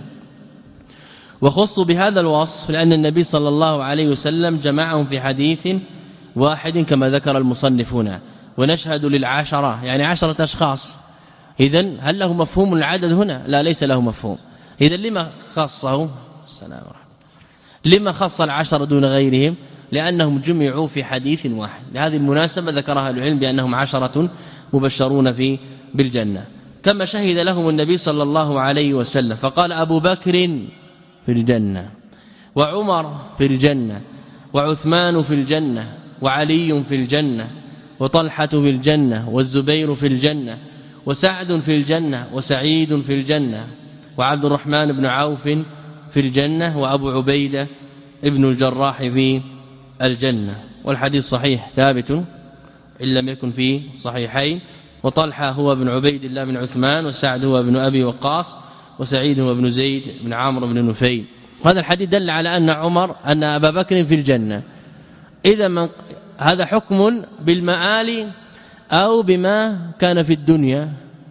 وخصوا بهذا الوصف لأن النبي صلى الله عليه وسلم جمعهم في حديث واحد كما ذكر المصنفون. ونشهد لل10 يعني 10 أشخاص، إذن هل له مفهوم العدد هنا؟ لا، ليس له مفهوم. إذن لما خصه السلام عليكم، لما خص 10 دون غيرهم؟ لأنهم جمعوا في حديث واحد. لهذه المناسبة ذكرها العلم بأنهم 10 مبشرون بالجنة، كما شهد لهم النبي صلى الله عليه وسلم، فقال أبو بكر في الجنة، وعمر في الجنة، وعثمان في الجنة، وعلي في الجنة، وطلحة في الجنة، والزبير في الجنة، وسعد في الجنة، وسعيد في الجنة، وعبد الرحمن بن عوف في الجنة، وأبو عبيدة ابن الجراح في الجنة. والحديث صحيح ثابت إن لم يكن في صحيحين. وطلحة هو ابن عبيد الله بن عثمان، وسعد هو ابن أبي وقاص، وسعيد هو ابن زيد بن عمرو بن نفيل. هذا الحديث دل على أن أبا بكر في الجنة. إذا هذا حكم بالمآل أو بما كان في الدنيا،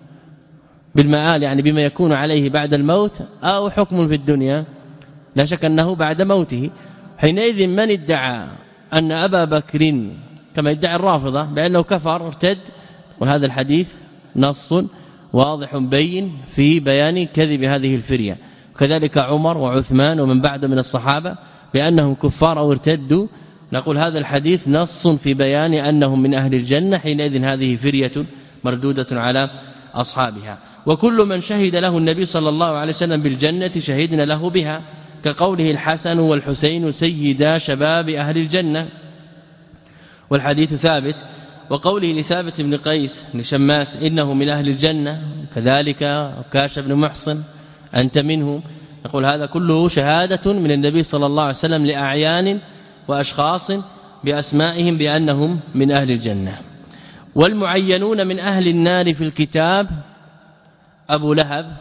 بالمآل يعني بما يكون عليه بعد الموت، أو حكم في الدنيا لا شك أنه بعد موته. حينئذ من ادعى أن أبا بكر كما يدعي الرافضة بأنه كفر ارتد، وهذا الحديث نص واضح بين في بيان كذب هذه الفرية. وكذلك عمر وعثمان ومن بعد من الصحابة بأنهم كفار أو ارتدوا، نقول هذا الحديث نص في بيان أنهم من أهل الجنة. حينئذ هذه فرية مردودة على أصحابها. وكل من شهد له النبي صلى الله عليه وسلم بالجنة شهدنا له بها، كقوله الحسن والحسين سيدا شباب أهل الجنة، والحديث ثابت. وقوله لثابت بن قيس بن شماس إنه من أهل الجنة، كذلك عكاشة بن محصن أنت منهم. يقول هذا كله شهادة من النبي صلى الله عليه وسلم لأعيان وأشخاص بأسمائهم بأنهم من أهل الجنة. والمعينون من أهل النار في الكتاب أبو لهب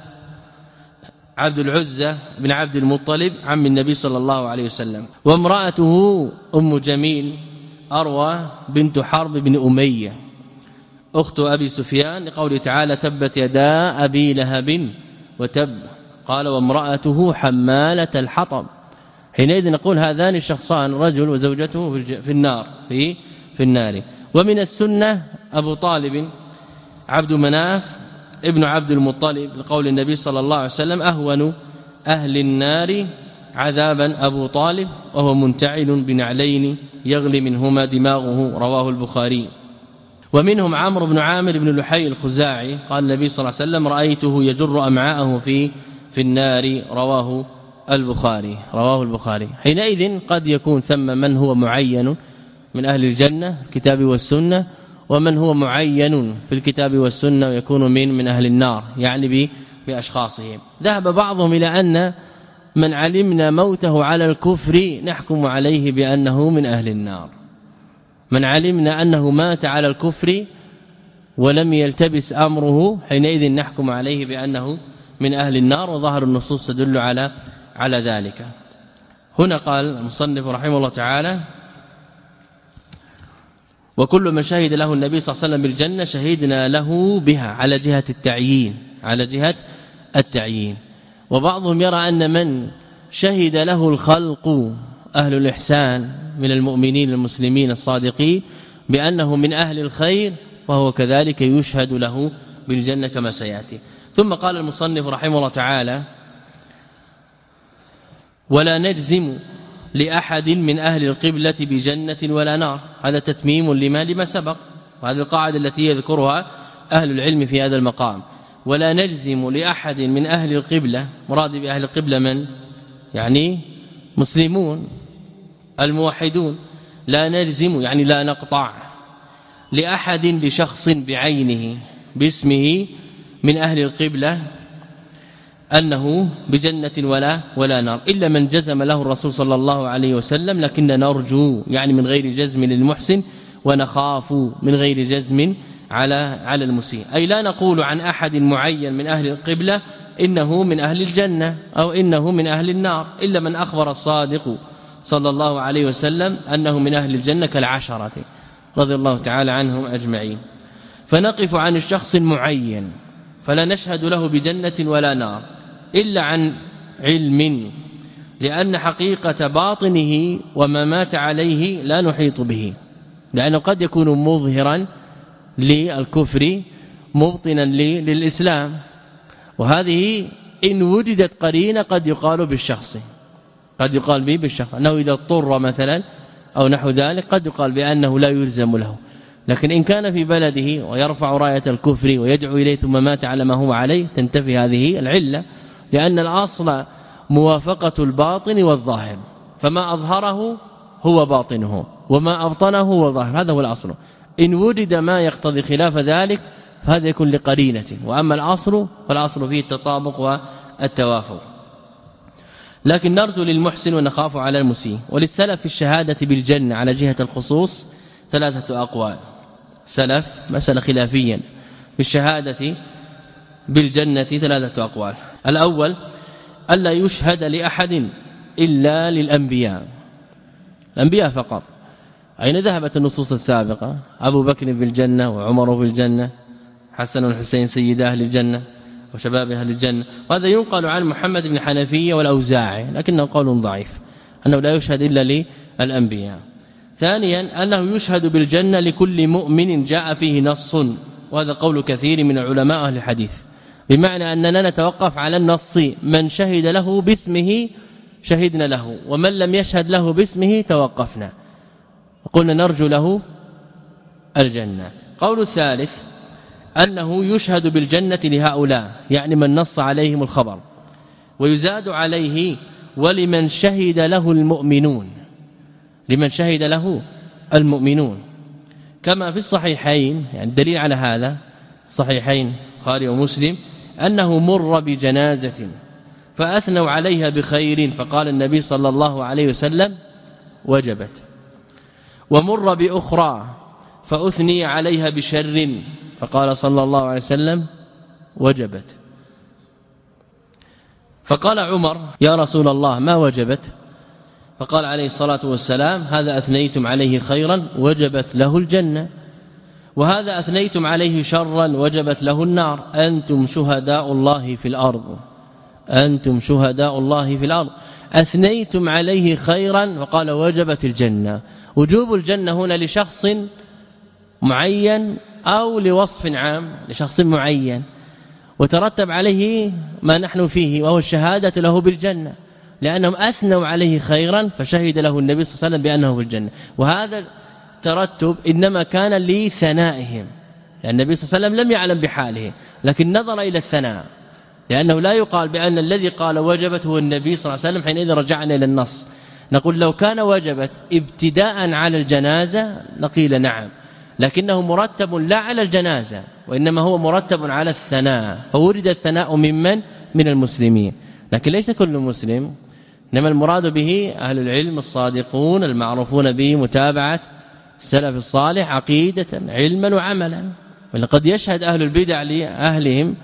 عبد العزة بن عبد المطلب عم النبي صلى الله عليه وسلم، وامرأته أم جميل أروى بنت حرب بن أمية أخت أبي سفيان، لقوله تعالى تبت يدا أبي لهب وتب، قال وامرأته حمالة الحطب. حينئذ نقول هذان الشخصان رجل وزوجته في النار في النار. ومن السنة أبو طالب عبد مناف ابن عبد المطلب، لقول النبي صلى الله عليه وسلم أهون أهل النار عذابا أبو طالب وهو منتعل بنعلين يغلي منهما دماغه رواه البخاري. ومنهم عمرو بن عامر بن لحي الخزاعي قال النبي صلى الله عليه وسلم رأيته يجر أمعاءه في النار رواه البخاري. حينئذ قد يكون ثم من هو معين من أهل الجنة الكتاب والسنة ومن هو معين في الكتاب والسنة ويكون من أهل النار يعني بأشخاصهم. ذهب بعضهم إلى أن من علمنا موته على الكفر نحكم عليه بأنه من أهل النار. من علمنا أنه مات على الكفر ولم يلتبس أمره حينئذ نحكم عليه بأنه من أهل النار، وظهر النصوص تدل على ذلك. هنا قال المصنف رحمه الله تعالى وكل من شهد له النبي صلى الله عليه وسلم بالجنة شهدنا له بها على جهة التعيين. وبعضهم يرى أن من شهد له الخلق أهل الإحسان من المؤمنين المسلمين الصادقين بأنه من أهل الخير وهو كذلك يشهد له بالجنة كما سيأتي. ثم قال المصنف رحمه الله تعالى ولا نجزم لأحد من أهل القبلة بجنة ولا نار. هذا تتميم لما سبق، وهذه القاعدة التي يذكرها أهل العلم في هذا المقام. ولا نجزم لأحد من أهل القبلة، مراد بأهل القبلة من؟ يعني مسلمون الموحدون. لا نجزم يعني لا نقطع لأحد لشخص بعينه باسمه من أهل القبلة أنه بجنة ولا نار إلا من جزم له الرسول صلى الله عليه وسلم، لكن نرجو يعني من غير جزم للمحسن ونخاف من غير جزم على المسيء. أي لا نقول عن أحد معين من أهل القبلة إنه من أهل الجنة أو إنه من أهل النار إلا من أخبر الصادق صلى الله عليه وسلم أنه من أهل الجنة كالعشرة رضي الله تعالى عنهم أجمعين. فنقف عن الشخص المعين فلا نشهد له بجنة ولا نار إلا عن علم، لأن حقيقة باطنه وما مات عليه لا نحيط به، لأنه قد يكون مظهرا للكفر مبطنا للإسلام، وهذه إن وجدت قرينة قد يقال بالشخص، قد يقال به بالشخص أنه إذا اضطر مثلا أو نحو ذلك قد يقال بأنه لا يلزم له. لكن إن كان في بلده ويرفع راية الكفر ويدعو إليه ثم مات على ما هو عليه تنتفي هذه العلة، لأن الأصل موافقة الباطن والظاهر، فما أظهره هو باطنه وما أبطنه هو ظاهر، هذا هو الأصل. إن وجد ما يقتضي خلاف ذلك فهذا يكون لقرينة، وأما الأصل فالأصل فيه التطابق والتوافق. لكن نرجو للمحسن ونخاف على المسيء. وللسلف في الشهادة بالجنة على جهة الخصوص 3 أقوال. سلف مسألة خلافيا في الشهادة بالجنة 3 أقوال. الأول ألا يشهد لأحد إلا للأنبياء، الأنبياء فقط. أين ذهبت النصوص السابقة؟ أبو بكر في الجنة وعمر في الجنة، حسن والحسين سيد أهل الجنة وشباب أهل الجنة. وهذا ينقل عن محمد بن حنفية والأوزاعي لكنه قول ضعيف أنه لا يشهد إلا للأنبياء. ثانيا أنه يشهد بالجنة لكل مؤمن جاء فيه نص، وهذا قول كثير من علماء أهل الحديث، بمعنى أننا نتوقف على النص، من شهد له باسمه شهدنا له، ومن لم يشهد له باسمه توقفنا وقلنا نرجو له الجنة. قول الثالث أنه يشهد بالجنة لهؤلاء، يعني من نص عليهم الخبر، ويزاد عليه ولمن شهد له المؤمنون، لمن شهد له المؤمنون، كما في الصحيحين. يعني الدليل على هذا الصحيحين البخاري ومسلم أنه مر بجنازة فأثنوا عليها بخير فقال النبي صلى الله عليه وسلم وجبت، ومر بأخرى فأثني عليها بشر فقال صلى الله عليه وسلم وجبت. فقال عمر يا رسول الله ما وجبت؟ فقال عليه الصلاة والسلام هذا أثنيتم عليه خيرا وجبت له الجنة، وهذا أثنيتم عليه شرا وجبت له النار، أنتم شهداء الله في الأرض، أنتم شهداء الله في الأرض. أثنيتم عليه خيرا وقال وجبت الجنة. وجوب الجنة هنا لشخص معين أو لوصف عام لشخص معين، وترتب عليه ما نحن فيه وهو الشهادة له بالجنة. لأنهم أثنوا عليه خيرا فشهد له النبي صلى الله عليه وسلم بأنه في الجنة. وهذا ترتب إنما كان لثنائهم، لأن النبي صلى الله عليه وسلم لم يعلم بحاله لكن نظر إلى الثناء، لأنه لا يقال بأن الذي قال وجبت هو النبي صلى الله عليه وسلم. حينئذ رجعنا إلى النص نقول لو كان وجبت ابتداء على الجنازة نقيل نعم، لكنه مرتب لا على الجنازة وإنما هو مرتب على الثناء، فورد الثناء من المسلمين، لكن ليس كل مسلم، إنما المراد به أهل العلم الصادقون المعروفون بمتابعة السلف الصالح عقيدة علما وعملا. ولقد يشهد أهل البدع لأهلهم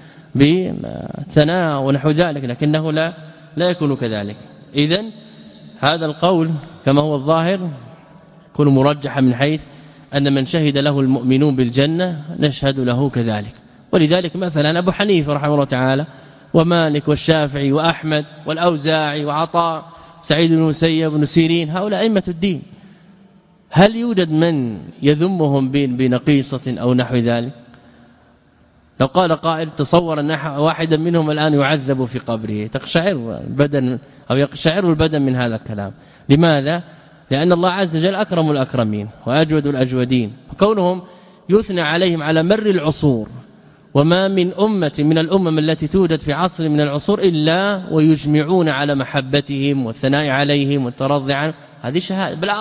بالثناء ونحو ذلك، لكنه لا يكون كذلك. إذن هذا القول كما هو الظاهر يكون مرجحا من حيث أن من شهد له المؤمنون بالجنة نشهد له كذلك. ولذلك مثلا أبو حنيفة رحمه الله تعالى ومالك والشافعي وأحمد والأوزاعي وعطاء سعيد بن المسيب بن سيرين هؤلاء أئمة الدين، هل يوجد من يذمهم بنقيصة أو نحو ذلك؟ لو قال قائل تصور أن واحدا منهم الآن يعذب في قبره تقشعر البدن أو يقشعر البدن من هذا الكلام. لماذا؟ لأن الله عز وجل أكرم الأكرمين وأجود الأجودين، وكونهم يثنى عليهم على مر العصور، وما من أمة من الأمم التي توجد في عصر من العصور إلا ويجمعون على محبتهم والثناء عليهم والترضي عنهم. هذه شهادة بل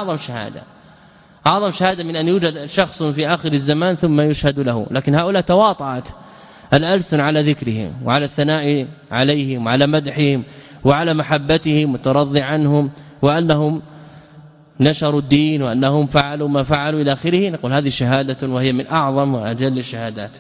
أعظم شهادة من أن يوجد شخص في آخر الزمان ثم يشهد له. لكن هؤلاء تواطعت الألسن على ذكرهم وعلى الثناء عليهم وعلى مدحهم وعلى محبتهم والترضي عنهم، وأنهم نشروا الدين وأنهم فعلوا ما فعلوا إلى آخره. نقول هذه شهادة وهي من أعظم وأجل الشهادات.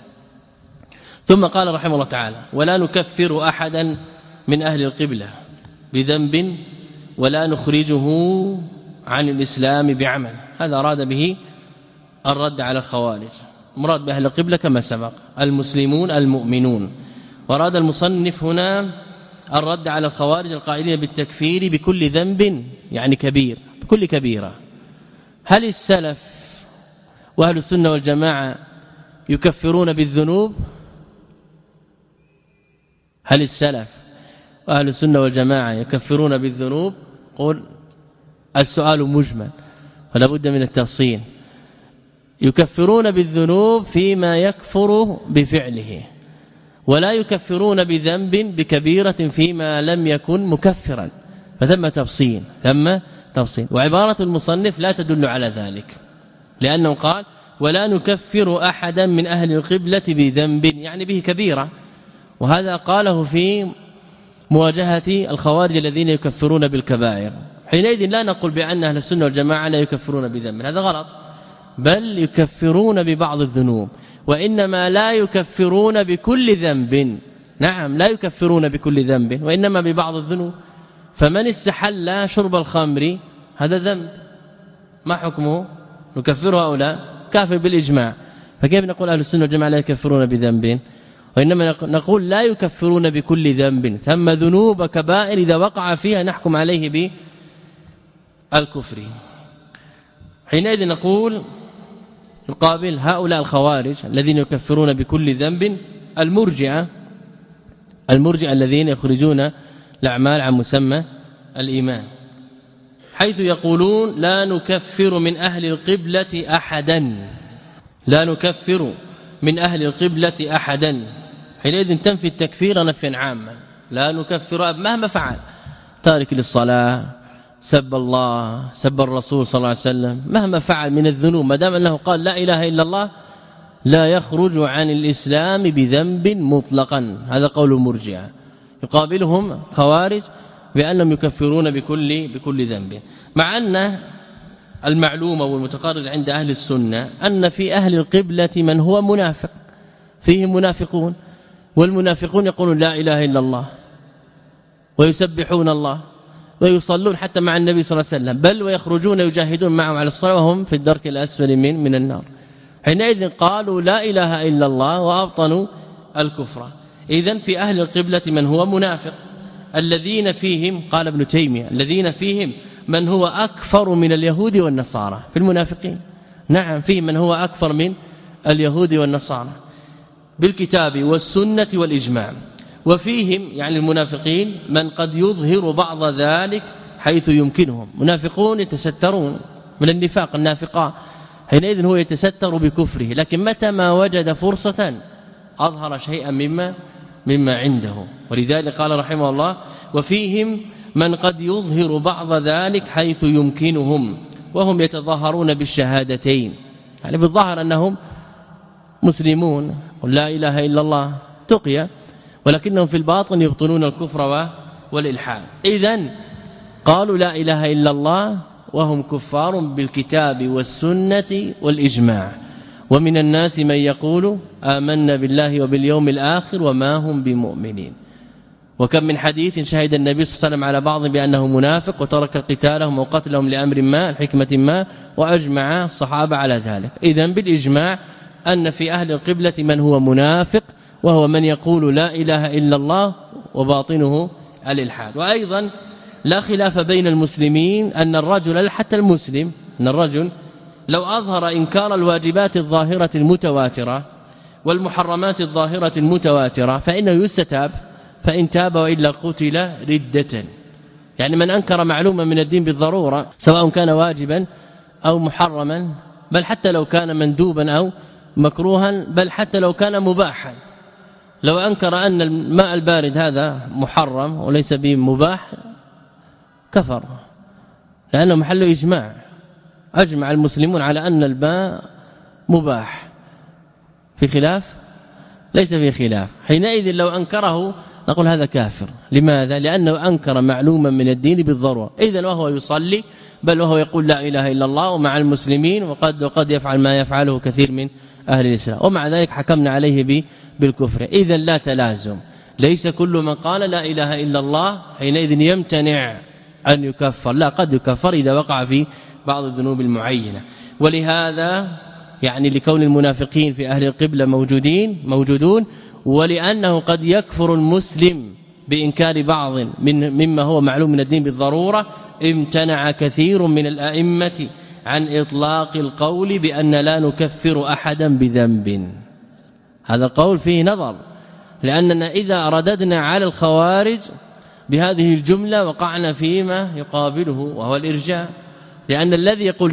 ثم قال رحمه الله تعالى ولا نكفر أحدا من أهل القبلة بذنب ولا نخرجه عن الإسلام بعمل. هذا أراد به الرد على الخوارج. مراد بأهل القبلة كما سبق المسلمون المؤمنون، وأراد المصنف هنا الرد على الخوارج القائلين بالتكفير بكل ذنب يعني كبير، بكل كبيرة. هل السلف وأهل السنة والجماعة يكفرون بالذنوب؟ هل السلف وأهل السنة والجماعة يكفرون بالذنوب؟ قل السؤال مجمل ولا بد من التفصيل. يكفرون بالذنوب فيما يكفر بفعله، ولا يكفرون بذنب بكبيرة فيما لم يكن مكفرا، فثم تفصيل وعبارة المصنف لا تدل على ذلك، لأنه قال ولا نكفر أحدا من أهل القبلة بذنب يعني به كبيرة، وهذا قاله في مواجهة الخوارج الذين يكفرون بالكبائر. حينئذ لا نقول بأن أهل السنة والجماعة لا يكفرون بذنب، هذا غلط، بل يكفرون ببعض الذنوب، وإنما لا يكفرون بكل ذنب. نعم لا يكفرون بكل ذنب وإنما ببعض الذنوب. فمن استحل شرب الخمر هذا ذنب، ما حكمه؟ نكفره أو لا؟ كافر بالإجماع. فكيف نقول أهل السنة والجماعة لا يكفرون بذنب؟ وإنما نقول لا يكفرون بكل ذنب، ثم ذنوب كبائر إذا وقع فيها نحكم عليه بالكفر. حينئذ نقول يقابل هؤلاء الخوارج الذين يكفرون بكل ذنب المرجئة الذين يخرجون الأعمال عن مسمى الإيمان، حيث يقولون لا نكفر من أهل القبلة أحدا، لا نكفر من أهل القبلة أحدا. حينئذ تنفي التكفير نفيا عاما، لا نكفر مهما فعل، تارك للصلاة، سب الله، سب الرسول صلى الله عليه وسلم، مهما فعل من الذنوب ما دام أنه قال لا إله إلا الله لا يخرج عن الإسلام بذنب مطلقا. هذا قول المرجئة. يقابلهم خوارج بأنهم يكفرون بكل ذنب، مع أن المعلومة والمتقرر عند أهل السنة أن في أهل القبلة من هو منافق، فيهم منافقون، والمنافقون يقولون لا إله إلا الله ويسبحون الله ويصلون حتى مع النبي صلى الله عليه وسلم، بل ويخرجون يجاهدون معهم على الصلاة وهم في الدرك الأسفل من النار. حينئذ قالوا لا إله إلا الله وأبطنوا الكفر. إذن في أهل القبلة من هو منافق، الذين فيهم قال ابن تيمية الذين فيهم من هو أكفر من اليهود والنصارى في المنافقين. نعم فيه من هو أكفر من اليهود والنصارى بالكتاب والسنة والإجماع. وفيهم يعني المنافقين من قد يظهر بعض ذلك حيث يمكنهم. منافقون يتسترون من النفاق النافقاء، حينئذ هو يتستر بكفره، لكن متى ما وجد فرصة أظهر شيئا مما عنده. ولذلك قال رحمه الله وفيهم من قد يظهر بعض ذلك حيث يمكنهم وهم يتظاهرون بالشهادتين، يعني في الظاهر أنهم مسلمون قل لا إله إلا الله تقيا، ولكنهم في الباطن يبطنون الكفر والإلحاد. إذن قالوا لا إله إلا الله وهم كفار بالكتاب والسنة والإجماع. ومن الناس من يقول آمنا بالله وباليوم الآخر وما هم بمؤمنين. وكم من حديث شهد النبي صلى الله عليه وسلم على بعض بأنه منافق وترك قتالهم وقتلهم لأمر ما الحكمة ما، وأجمع الصحابة على ذلك. إذن بالإجماع أن في أهل القبلة من هو منافق، وهو من يقول لا إله إلا الله وباطنه الإلحاد. وأيضا لا خلاف بين المسلمين أن الرجل حتى المسلم أن الرجل لو أظهر إنكار الواجبات الظاهرة المتواترة والمحرمات الظاهرة المتواترة فإنه يستتاب، فإن تاب وإلا قتل ردة. يعني من أنكر معلومة من الدين بالضرورة سواء كان واجبا أو محرما، بل حتى لو كان مندوبا أو مكروها، بل حتى لو كان مباحا، لو أنكر أن الماء البارد هذا محرم وليس به مباح كفر، لأنه محل إجماع، أجمع المسلمون على أن الماء مباح. في خلاف؟ ليس في خلاف. حينئذ لو أنكره نقول هذا كافر. لماذا؟ لأنه أنكر معلوما من الدين بالضرورة. إذن وهو يصلي بل وهو يقول لا إله إلا الله ومع المسلمين، وقد يفعل ما يفعله كثير من أهل الإسلام، ومع ذلك حكمنا عليه بالكفر. إذن لا تلازم، ليس كل من قال لا إله إلا الله حينئذ يمتنع أن يكفر، لا، قد يكفر إذا وقع في بعض الذنوب المعينة. ولهذا يعني لكون المنافقين في أهل القبلة موجودون، ولأنه قد يكفر المسلم بإنكار بعض مما هو معلوم من الدين بالضرورة، امتنع كثير من الأئمة عن إطلاق القول بأن لا نكفر أحدا بذنب. هذا القول فيه نظر، لأننا إذا رددنا على الخوارج بهذه الجملة وقعنا فيما يقابله وهو الإرجاء، لأن الذي يقول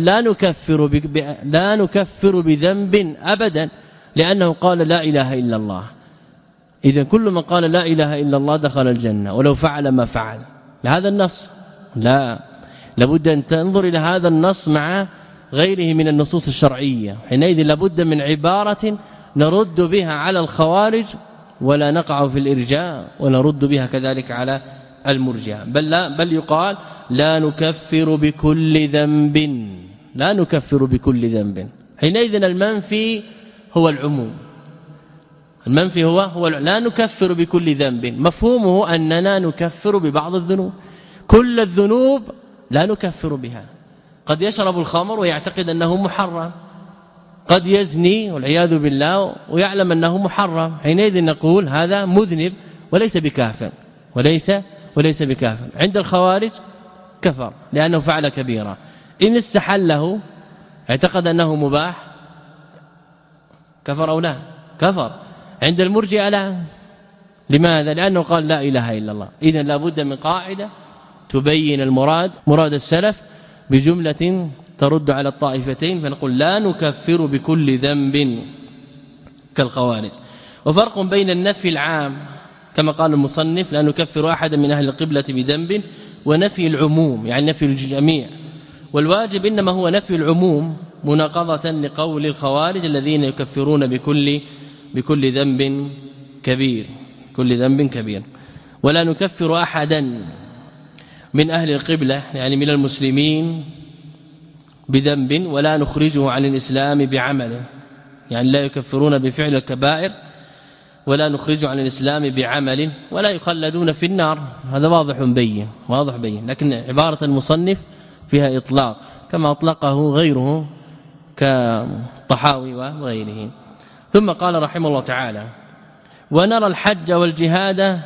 لا نكفر بذنب أبدا لأنه قال لا إله إلا الله، إذا كل من قال لا إله إلا الله دخل الجنة ولو فعل ما فعل. لهذا النص لا، لابد أن تنظر إلى هذا النص مع غيره من النصوص الشرعية. حينئذ لابد من عبارة نرد بها على الخوارج ولا نقع في الإرجاء، ونرد بها كذلك على المرجئة. بل يقال لا نكفر بكل ذنب، لا نكفر بكل ذنب. حينئذ المنفي هو العموم، المنفي هو لا نكفر بكل ذنب، مفهومه أننا نكفر ببعض الذنوب، كل الذنوب لا نكفر بها. قد يشرب الخمر ويعتقد أنه محرم، قد يزني والعياذ بالله ويعلم أنه محرم، حينئذ نقول هذا مذنب وليس بكافر، وليس بكافر. عند الخوارج كفر لأنه فعل كبيرة، إن استحله اعتقد أنه مباح كفر أو لا؟ كفر. عند المرجئة لا. لماذا؟ لأنه قال لا إله إلا الله. إذن لابد من قاعدة تبين مراد السلف بجملة ترد على الطائفتين، فنقول لا نكفر بكل ذنب كالخوارج. وفرق بين النفي العام كما قال المصنف لا نكفر أحدا من أهل القبلة بذنب، ونفي العموم يعني نفي الجميع. والواجب إنما هو نفي العموم مناقضة لقول الخوارج الذين يكفرون بكل ذنب كبير، كل ذنب كبير. ولا نكفر أحدا من أهل القبلة يعني من المسلمين بذنب، ولا نخرجه عن الإسلام بعمله، يعني لا يكفرون بفعل الكبائر ولا نخرجه عن الإسلام بعمل، ولا يخلدون في النار. هذا واضح بين، لكن عبارة المصنف فيها إطلاق كما أطلقه غيره كطحاوي وغيره. ثم قال رحمه الله تعالى ونرى الحج والجهاد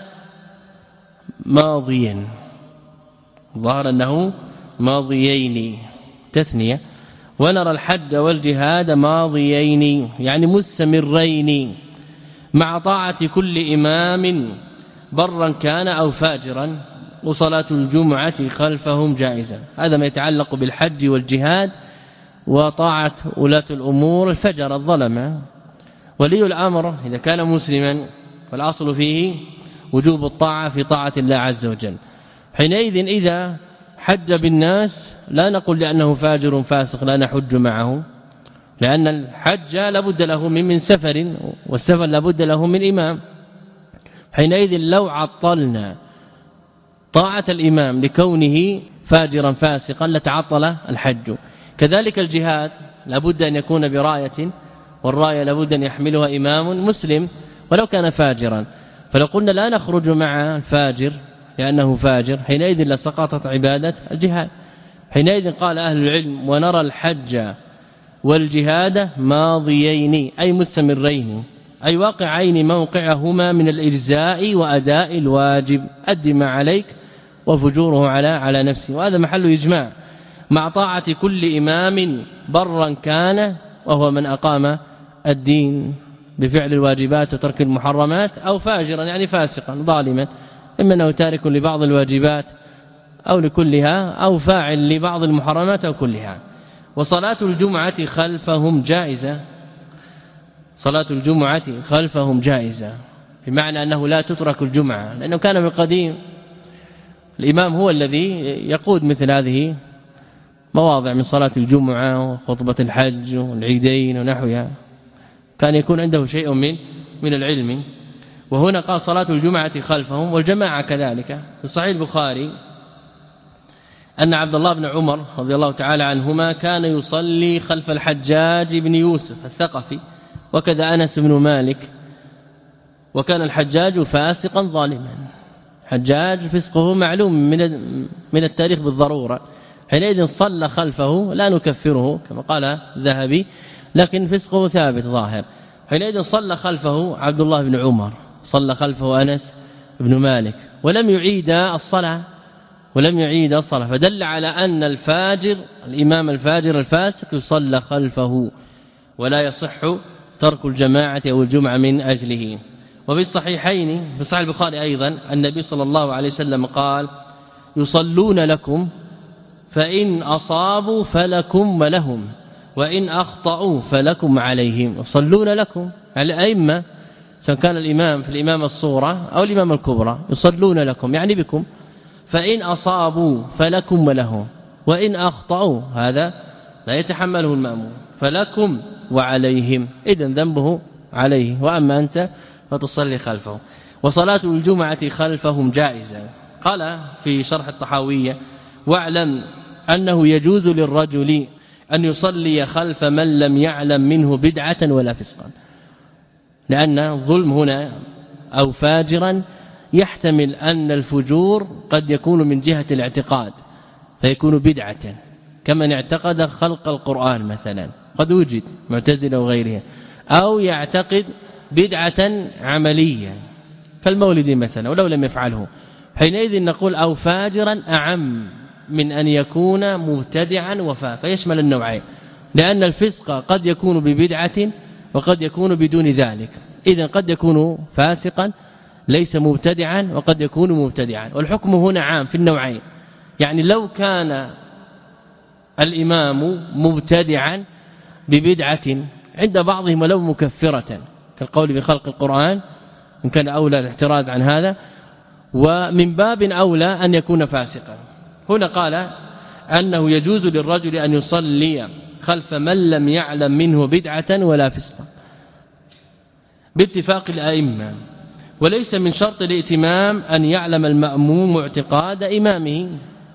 ماضيا، ظهر أنه ماضيين تثنية، ونرى الحج والجهاد ماضيين يعني مستمرين مع طاعة كل إمام برا كان أو فاجرا وصلاة الجمعة خلفهم جائزة. هذا ما يتعلق بالحج والجهاد وطاعة ولاة الأمور الفجر الظلمة. ولي الأمر إذا كان مسلما فالأصل فيه وجوب الطاعة في طاعة الله عز وجل. حينئذ إذا حج بالناس لا نقول لأنه فاجر فاسق لا نحج معه، لأن الحج لابد له من سفر، والسفر لابد له من إمام. حينئذ لو عطلنا طاعة الإمام لكونه فاجرا فاسقا لتعطل الحج. كذلك الجهاد لابد أن يكون براية، والراية لابد أن يحملها إمام مسلم ولو كان فاجرا. فلو قلنا لا نخرج مع الفاجر لأنه فاجر حينئذ لسقطت عبادة الجهاد. حينئذ قال أهل العلم ونرى الحج والجهاد ماضيين أي مستمرين، أي واقعين موقعهما من الإجزاء وأداء الواجب، أد ما عليك وفجوره على نفسه. وهذا محل إجماع مع طاعة كل إمام برا كان وهو من أقام الدين بفعل الواجبات وترك المحرمات، أو فاجرا يعني فاسقا ظالما، إما أنه تارك لبعض الواجبات أو لكلها، أو فاعل لبعض المحرمات أو كلها. وصلاة الجمعة خلفهم جائزة، صلاة الجمعة خلفهم جائزة بمعنى أنه لا تترك الجمعة، لأنه كان من القديم الإمام هو الذي يقود مثل هذه مواضع من صلاة الجمعة وخطبة الحج والعيدين ونحوها، كان يكون عنده شيء من العلم. وهنا قال صلاة الجمعة خلفهم والجماعة كذلك. في صحيح البخاري أن عبد الله بن عمر رضي الله تعالى عنهما كان يصلي خلف الحجاج بن يوسف الثقفي، وكذا أنس بن مالك. وكان الحجاج فاسقا ظالما، حجاج فسقه معلوم من التاريخ بالضرورة. حينئذ صلى خلفه لا نكفره كما قال الذهبي، لكن فسقه ثابت ظاهر. حينئذ صلى خلفه عبد الله بن عمر، صلى خلفه أنس بن مالك، ولم يعيد الصلاة، فدل على أن الفاجر الإمام الفاجر الفاسق يصلى خلفه ولا يصح ترك الجماعة أو الجمعة من أجله. وفي الصحيحين في صحيح البخاري أيضا النبي صلى الله عليه وسلم قال يصلون لكم فإن أصابوا فلكم ولهم وإن أخطأوا فلكم عليهم. يصلون لكم على الأئمة سواء كان الإمام في الإمامة الصغرى أو الإمامة الكبرى، يصلون لكم يعني بكم، فإن أصابوا فلكم ولهم وإن أخطأوا هذا لا يتحمله المأموم، فلكم وعليهم، إذن ذنبه عليه، وأما أنت فتصلي خلفه. وصلاة الجمعة خلفهم جائزة. قال في شرح الطحاوية واعلم أنه يجوز للرجل أن يصلي خلف من لم يعلم منه بدعة ولا فسقا، لأن الظلم هنا أو فاجرا يحتمل أن الفجور قد يكون من جهة الاعتقاد فيكون بدعة، كمن اعتقد خلق القرآن مثلا قد وجد معتزلة وغيرها، أو يعتقد بدعة عملية كالمولد مثلا ولو لم يفعله. حينئذ نقول أو فاجرا أعم من أن يكون مبتدعا وفا، فيشمل النوعين، لأن الفسق قد يكون ببدعة وقد يكون بدون ذلك. إذن قد يكون فاسقا ليس مبتدعا وقد يكون مبتدعا، والحكم هنا عام في النوعين. يعني لو كان الإمام مبتدعا ببدعة عند بعضهم ولو مكفرة كالقول بخلق القرآن إن كان أولى الاحتراز عن هذا، ومن باب أولى أن يكون فاسقا. هنا قال أنه يجوز للرجل أن يصلي خلف من لم يعلم منه بدعة ولا فسقا باتفاق الأئمة، وليس من شرط الائتمام أن يعلم المأموم اعتقاد إمامه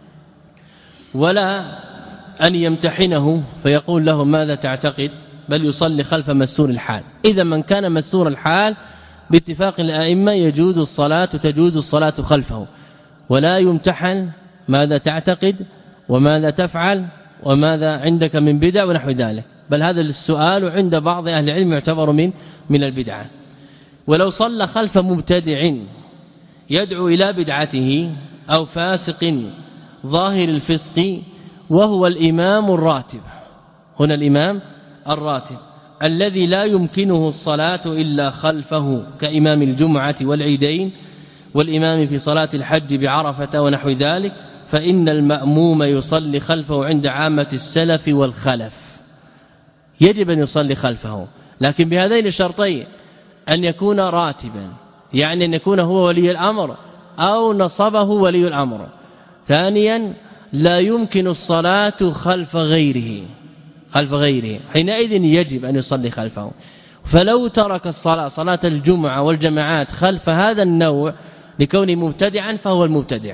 ولا أن يمتحنه فيقول له ماذا تعتقد، بل يصلي خلف مسور الحال. إذا من كان مسور الحال باتفاق الأئمة يجوز الصلاة، تجوز الصلاة خلفه، ولا يمتحن ماذا تعتقد وماذا تفعل وماذا عندك من بدع ونحو ذلك، بل هذا السؤال عند بعض أهل العلم يعتبر من البدعة. ولو صلى خلف مبتدع يدعو إلى بدعته أو فاسق ظاهر الفسق وهو الإمام الراتب، هنا الإمام الراتب الذي لا يمكنه الصلاة إلا خلفه كإمام الجمعة والعيدين والإمام في صلاة الحج بعرفة ونحو ذلك فإن المأموم يصلي خلفه عند عامة السلف والخلف. يجب أن يصلي خلفه، لكن بهذين الشرطين: أن يكون راتبا، يعني أن يكون هو ولي الأمر أو نصبه ولي الأمر. ثانيا: لا يمكن الصلاة خلف غيره، حينئذ يجب أن يصلي خلفه. فلو ترك الصلاة صلاة الجمعة والجماعات خلف هذا النوع لكونه مبتدعا فهو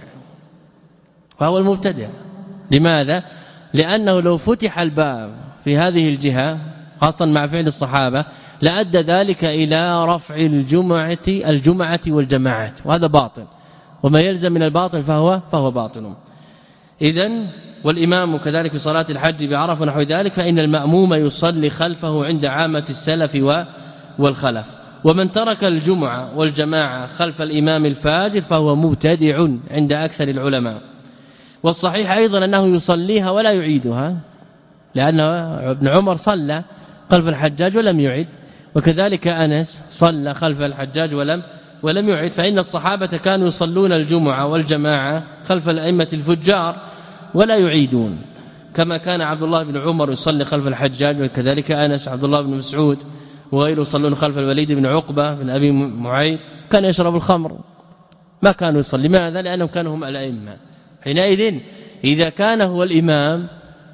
المبتدع. لماذا؟ لأنه لو فتح الباب في هذه الجهة خاصة مع فعل الصحابة لأدى ذلك إلى رفع الجمعة والجماعات، وهذا باطل، وما يلزم من الباطل فهو باطل. إذن والإمام كذلك في صلاة الحج بعرفة ونحو ذلك فإن المأموم يصلي خلفه عند عامة السلف والخلف. ومن ترك الجمعة والجماعة خلف الإمام الفاجر فهو مبتدع عند أكثر العلماء. والصحيح أيضا أنه يصليها ولا يعيدها، لأن ابن عمر صلى خلف الحجاج ولم يعد، وكذلك أنس صلى خلف الحجاج ولم يعد. فإن الصحابة كانوا يصلون الجمعة والجماعة خلف الأئمة الفجار ولا يعيدون، كما كان عبد الله بن عمر يصلي خلف الحجاج، وكذلك أنس عبد الله بن مسعود وغيره يصلون خلف الوليد بن عقبة بن أبي معيط. كان يشرب الخمر، ما كانوا يصلي. ماذا؟ لأنهم كانوا هم الأئمة. حينئذ إذا كان هو الإمام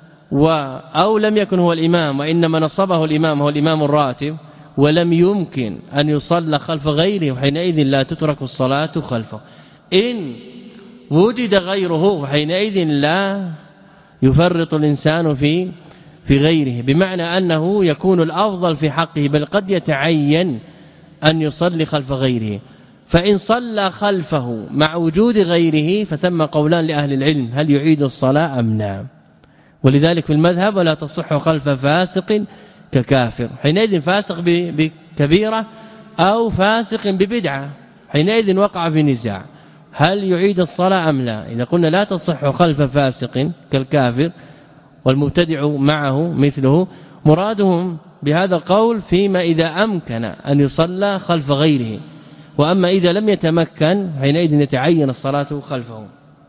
أو لم يكن هو الإمام وإنما نصبه الإمام هو الإمام الراتب ولم يمكن أن يصلى خلف غيره، حينئذ لا تترك الصلاة خلفه. إن وجد غيره حينئذ لا يفرط الإنسان في غيره، بمعنى أنه يكون الأفضل في حقه، بل قد يتعين أن يصلي خلف غيره. فإن صلى خلفه مع وجود غيره فثم قولان لأهل العلم: هل يعيد الصلاة أم لا؟ ولذلك في المذهب: ولا تصح خلف فاسق ككافر. حينئذ فاسق بكبيرة أو فاسق ببدعة، حينئذ وقع في نزاع: هل يعيد الصلاة أم لا؟ إذا قلنا لا تصح خلف فاسق كالكافر والمبتدع معه مثله، مرادهم بهذا القول فيما إذا أمكن أن يصلى خلف غيره، وأما إذا لم يتمكن حينئذ يتعين الصلاة خلفه.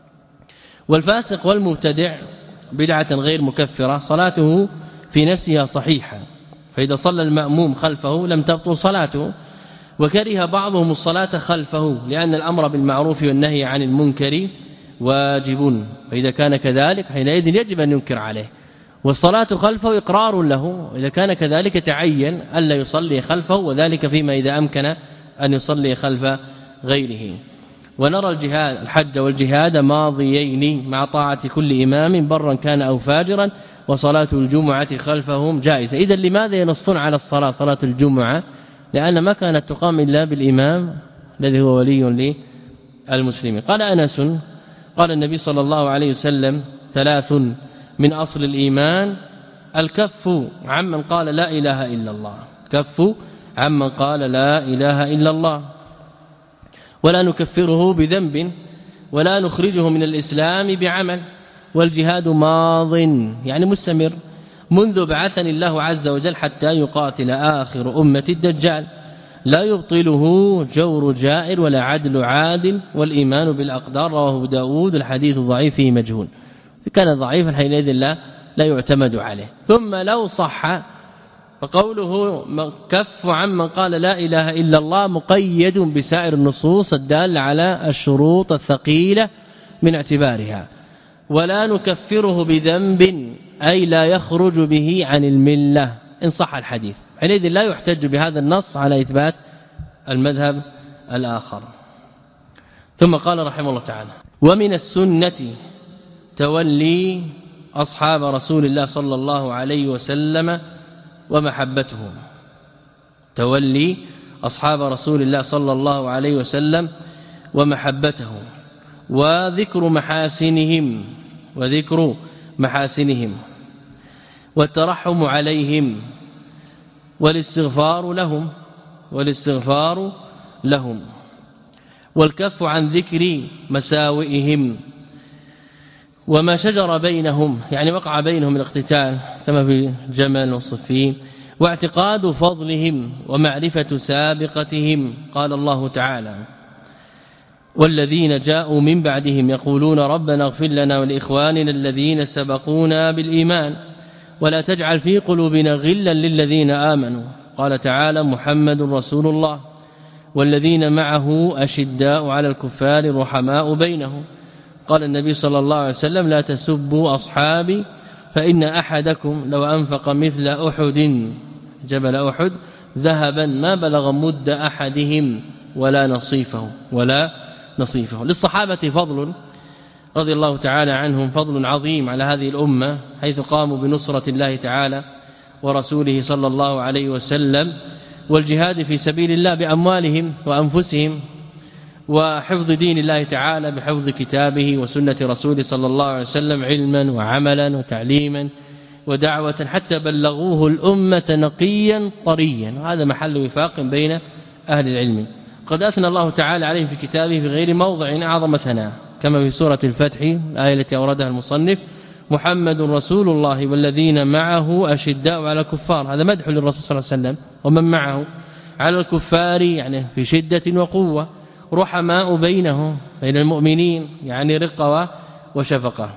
والفاسق والمبتدع بدعة غير مكفرة صلاته في نفسها صحيحة، فإذا صلى المأموم خلفه لم تبطل صلاته. وكره بعضهم الصلاة خلفه لأن الأمر بالمعروف والنهي عن المنكر واجب، فإذا كان كذلك حينئذ يجب أن ينكر عليه، والصلاة خلفه إقرار له. إذا كان كذلك تعين ألا يصلي خلفه، وذلك فيما إذا أمكن أن يصلي خلف غيره. ونرى الحج والجهاد ماضيين مع طاعة كل إمام برا كان أو فاجرا، وصلاة الجمعة خلفهم جائزة. إذا لماذا ينصون على صلاة الجمعة؟ لأن ما كانت تقام إلا بالإمام الذي هو ولي للمسلمين. قال أنس: قال النبي صلى الله عليه وسلم: 3 من أصل الإيمان: الكف عمن قال لا إله إلا الله، كف عمن قال لا إله إلا الله، ولا نكفره بذنب ولا نخرجه من الإسلام بعمل. والجهاد ماض يعني مستمر منذ بعثني الله عز وجل حتى يقاتل آخر أمة الدجال، لا يبطله جور جائر ولا عدل عادل، والإيمان بالأقدار. رواه داود. الحديث ضعيف فيه مجهول، كان ضعيفا حينئذ لا يعتمد عليه. ثم لو صح فقوله كف عمن قال لا إله إلا الله مقيد بسائر النصوص الدالة على الشروط الثقيلة من اعتبارها. ولا نكفره بذنب أي لا يخرج به عن الملة إن صح الحديث، حينئذ لا يحتج بهذا النص على إثبات المذهب الآخر. ثم قال رحمه الله تعالى: ومن السنة تولي أصحاب رسول الله صلى الله عليه وسلم ومحبتهم. تولي أصحاب رسول الله صلى الله عليه وسلم ومحبتهم، وذكر محاسنهم والترحم عليهم والاستغفار لهم والكف عن ذكر مساوئهم وما شجر بينهم، يعني وقع بينهم الاقتتال كما في جمل وصفين، واعتقاد فضلهم ومعرفة سابقتهم. قال الله تعالى: والذين جاءوا من بعدهم يقولون ربنا اغفر لنا ولإخواننا الذين سبقونا بالإيمان ولا تجعل في قلوبنا غلا للذين آمنوا. قال تعالى محمد رسول الله والذين معه أشداء على الكفار رحماء بينهم. قال النبي صلى الله عليه وسلم لا تسبوا أصحابي فإن أحدكم لو أنفق مثل أحد جبل أحد ذهبا ما بلغ مد أحدهم ولا نصيفه. للصحابة فضل رضي الله تعالى عنهم فضل عظيم على هذه الأمة حيث قاموا بنصرة الله تعالى ورسوله صلى الله عليه وسلم والجهاد في سبيل الله بأموالهم وأنفسهم وحفظ دين الله تعالى بحفظ كتابه وسنة رسوله صلى الله عليه وسلم علما وعملا وتعليما ودعوة حتى بلغوه الأمة نقيا طريا. وهذا محل وفاق بين أهل العلم. قد أثنى الله تعالى عليهم في كتابه في غير موضع أعظم ثناء كما في سورة الفتح الآية التي أوردها المصنف محمد رسول الله والذين معه أشداء على الكفار. هذا مدح للرسول صلى الله عليه وسلم ومن معه على الكفار يعني في شدة وقوة رحماء بينهم بين المؤمنين يعني رقة وشفقة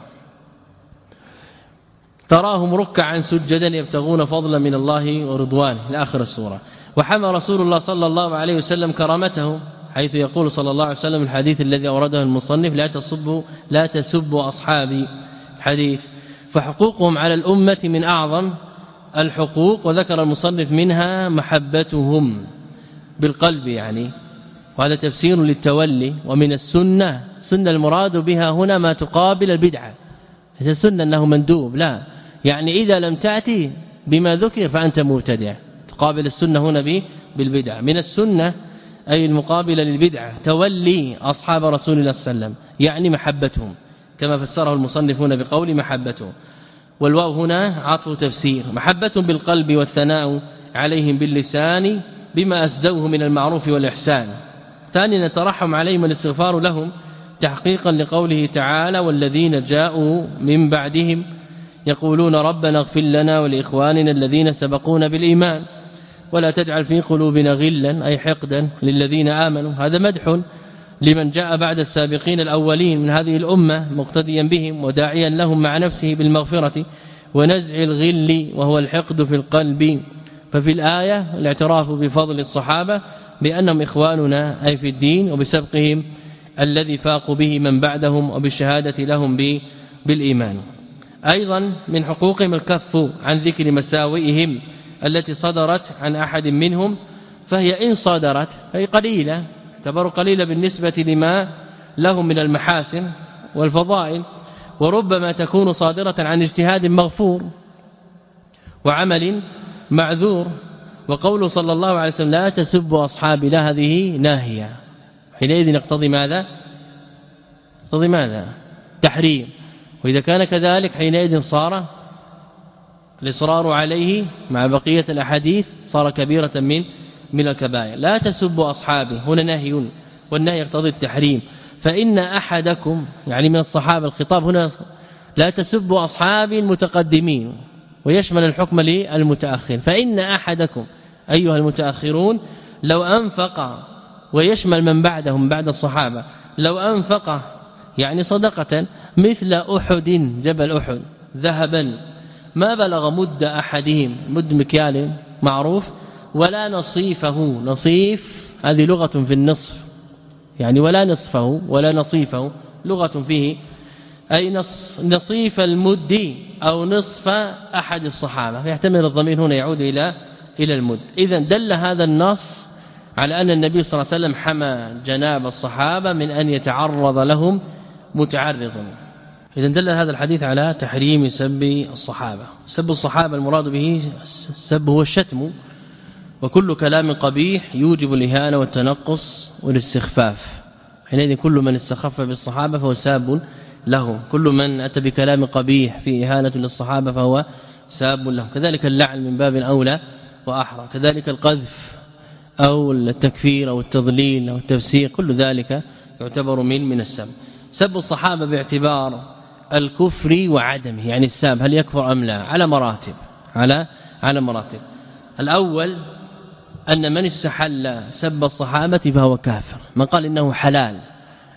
تراهم ركعا سجدا يبتغون فضلا من الله ورضوانه لآخر السورة. وحمى رسول الله صلى الله عليه وسلم كرامته حيث يقول صلى الله عليه وسلم الحديث الذي أورده المصنف لا تسبوا أصحابي حديث. فحقوقهم على الأمة من أعظم الحقوق وذكر المصنف منها محبتهم بالقلب يعني وهذا تفسير للتولي. ومن السنة سنة المراد بها هنا ما تقابل البدعة ليس السنة أنه مندوب لا يعني إذا لم تأتي بما ذكر فأنت مبتدع تقابل السنة هنا بالبدعة. من السنة أي المقابلة للبدعة تولي أصحاب رسول الله صلى الله عليه وسلم يعني محبتهم كما فسره المصنفون بقول محبتهم والواو هنا عطف تفسير محبة بالقلب والثناء عليهم باللسان بما أسدوه من المعروف والإحسان. ثانيا نترحم عليهم والاستغفار لهم تحقيقا لقوله تعالى والذين جاءوا من بعدهم يقولون ربنا اغفر لنا ولإخواننا الذين سبقونا بالإيمان ولا تجعل في قلوبنا غلا أي حقدا للذين آمنوا. هذا مدح لمن جاء بعد السابقين الأولين من هذه الأمة مقتديا بهم وداعيا لهم مع نفسه بالمغفرة ونزع الغل وهو الحقد في القلب. ففي الآية الاعتراف بفضل الصحابة بأنهم إخواننا أي في الدين وبسبقهم الذي فاقوا به من بعدهم وبالشهادة لهم بالإيمان. أيضا من حقوقهم الكف عن ذكر مساوئهم التي صدرت عن أحد منهم فهي إن صدرت فهي قليلة تعتبر قليلة بالنسبة لما لهم من المحاسن والفضائل وربما تكون صادرة عن اجتهاد مغفور وعمل معذور. وقوله صلى الله عليه وسلم لا تسبوا أصحابي لا هذه ناهية حينئذ يقتضي ماذا؟ يقتضي ماذا؟ تحريم. وإذا كان كذلك حينئذ صار الإصرار عليه مع بقية الأحاديث صار كبيرة من الكبائر. لا تسبوا أصحابي هنا نهي والنهي يقتضي التحريم. فإن أحدكم يعني من الصحابة الخطاب هنا لا تسبوا أصحابي المتقدمين ويشمل الحكم للمتأخر. فإن أحدكم أيها المتأخرون لو أنفق ويشمل من بعدهم بعد الصحابة لو أنفق يعني صدقة مثل أحد جبل أحد ذهبا ما بلغ مد أحدهم مد مكيال معروف ولا نصيفه نصيف هذه لغة في النصف يعني ولا نصفه ولا نصيفه لغة فيه أي نصيف المد أو نصف أحد الصحابة فيحتمل الضمير هنا يعود إلى المد. إذن دل هذا النص على أن النبي صلى الله عليه وسلم حمى جناب الصحابة من أن يتعرض لهم متعرض. إذن دل هذا الحديث على تحريم سب الصحابة. سب الصحابة المراد به السب هو الشتم وكل كلام قبيح يوجب الإهانة والتنقص والاستخفاف. حينئذ كل من استخف بالصحابة فهو ساب له كل من أتى بكلام قبيح في إهانة للصحابة فهو ساب له. كذلك اللعن من باب أولى وأحرى كذلك القذف أو التكفير أو التضليل أو التفسيق كل ذلك يعتبر من السب. سب الصحابة باعتبار الكفر وعدمه يعني الساب هل يكفر أم لا على مراتب على مراتب. الأول أن من استحل سب الصحابة فهو كافر. من قال إنه حلال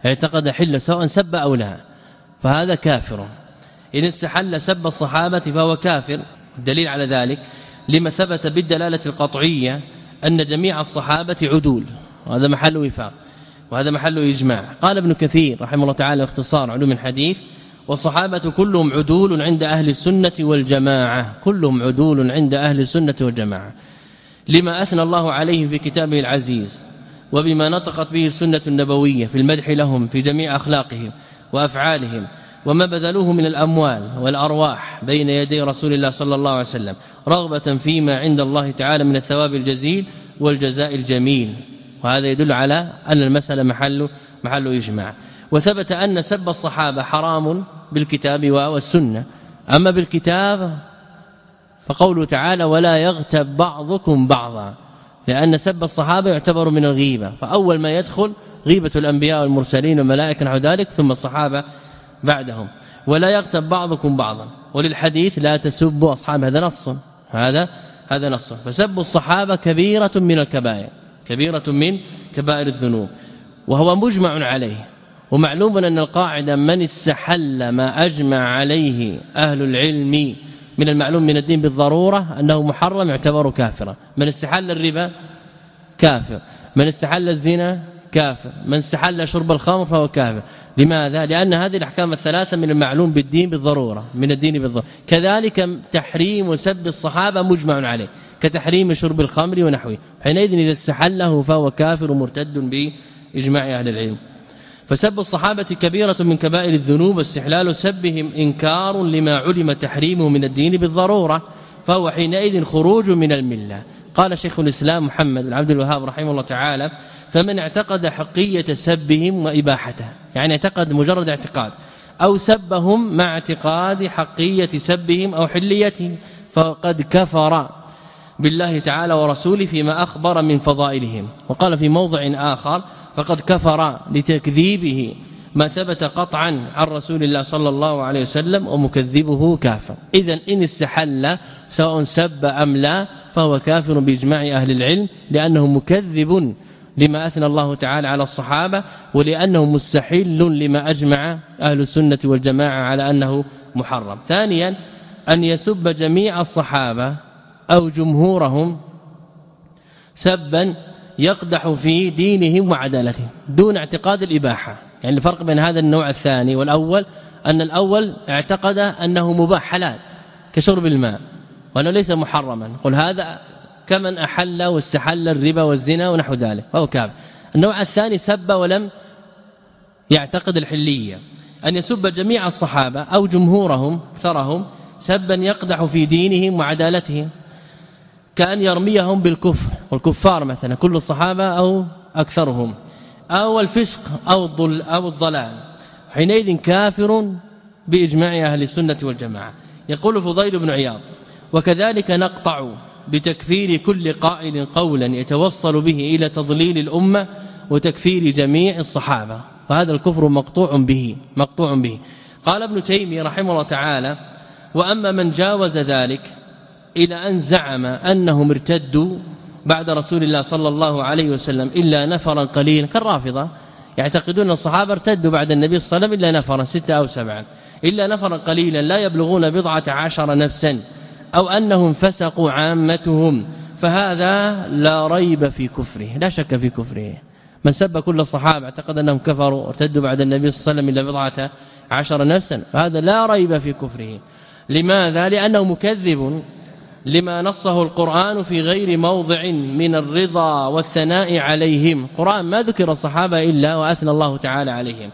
اعتقد حل سواء سب أو لا فهذا كافر. إن استحل سب الصحابة فهو كافر. الدليل على ذلك لما ثبت بالدلالة القطعية أن جميع الصحابة عدول، وهذا محل وفاق وهذا محل إجماع. قال ابن كثير رحمه الله تعالى اختصار علوم الحديث: والصحابة كلهم عدول عند أهل السنة والجماعة، كلهم عدول عند أهل السنة والجماعة، لما أثنى الله عليهم في كتابه العزيز وبما نطقت به السنة النبوية في المدح لهم في جميع أخلاقهم وأفعالهم، وما بذلوه من الأموال والأرواح بين يدي رسول الله صلى الله عليه وسلم رغبة فيما عند الله تعالى من الثواب الجزيل والجزاء الجميل. وهذا يدل على أن المسألة محل إجماع. وثبت أن سب الصحابة حرام بالكتاب والسنة. أما بالكتاب فقوله تعالى: ولا يغتب بعضكم بعضا، لأن سب الصحابة يعتبر من الغيبة، فأول ما يدخل غيبة الأنبياء والمرسلين والملائكة نحو ذلك، ثم الصحابة بعدهم. ولا يغتب بعضكم بعضا. وللحديث: لا تسبوا أصحاب، هذا نص، هذا نص. فسب الصحابة كبيرة من الكبائر، كبيرة من كبائر الذنوب، وهو مجمع عليه. ومعلوم أن القاعدة: من استحل ما أجمع عليه أهل العلم من المعلوم من الدين بالضرورة أنه محرم يعتبر كافرا. من استحل الربا كافر، من استحل الزنا كافر، من استحل شرب الخمر فهو كافر. لماذا؟ لأن هذه الأحكام الثلاثة من المعلوم بالدين بالضرورة، من الدين بالضرورة. كذلك تحريم وسب الصحابة مجمع عليه، كتحريم شرب الخمر ونحوه. حينئذ إذا استحله فهو كافر مرتد بإجماع أهل العلم. فسب الصحابة كبيرة من كبائر الذنوب، واستحلال سبهم إنكار لما علم تحريمه من الدين بالضرورة، فهو حينئذ خروج من الملة. قال شيخ الإسلام محمد بن عبد الوهاب رحمه الله تعالى: فمن اعتقد حقية سبهم وإباحته، يعني اعتقد مجرد اعتقاد، أو سبهم مع اعتقاد حقية سبهم أو حليتهم، فقد كفر بالله تعالى ورسوله فيما أخبر من فضائلهم. وقال في موضع آخر: فقد كفر لتكذيبه ما ثبت قطعا عن رسول الله صلى الله عليه وسلم، ومكذبه كافر. إذن إن استحل سواء سب أم لا فهو كافر بإجماع أهل العلم، لأنه مكذب لما أثنى الله تعالى على الصحابة، ولأنه مستحل لما أجمع أهل السنة والجماعة على أنه محرم. ثانيا: أن يسب جميع الصحابة أو جمهورهم سبا يقدح في دينهم وعدالتهم دون اعتقاد الإباحة. يعني الفرق بين هذا النوع الثاني والأول أن الأول اعتقد أنه مباح حلال كشرب الماء وأنه ليس محرما، قل هذا كمن أحل واستحل الربا والزنا ونحو ذلك فهو كافر. النوع الثاني سب ولم يعتقد الحلية. أن يسب جميع الصحابة أو جمهورهم أكثرهم سبا يقدح في دينهم وعدالتهم، كأن يرميهم بالكفر والكفار مثلا كل الصحابة أو أكثرهم، أو الفسق أو الضلال، حينئذ كافر بإجماع أهل السنة والجماعة. يقول فضيل بن عياض: وكذلك نقطع بتكفير كل قائل قولا يتوصل به إلى تضليل الأمة وتكفير جميع الصحابة، فهذا الكفر مقطوع به. قال ابن تيمية رحمه الله تعالى: وأما من جاوز ذلك إلى أن زعم أنهم ارتدوا بعد رسول الله صلى الله عليه وسلم إلا نفرا قليلا، كالرافضة يعتقدون الصحابة ارتدوا بعد النبي صلى الله عليه وسلم إلا نفرا 6 أو 7، إلا نفرا قليلا لا يبلغون 19 نفسا، أو أنهم فسقوا عامتهم، فهذا لا ريب في كفره، لا شك في كفره. من سب كل الصحابة اعتقد أنهم كفروا وارتدوا بعد النبي صلى الله عليه وسلم إلا 19 نفسا، فهذا لا ريب في كفره. لماذا؟ لأنه مكذب لما نصه القرآن في غير موضع من الرضا والثناء عليهم. القرآن ما ذكر الصحابة إلا وأثنى الله تعالى عليهم.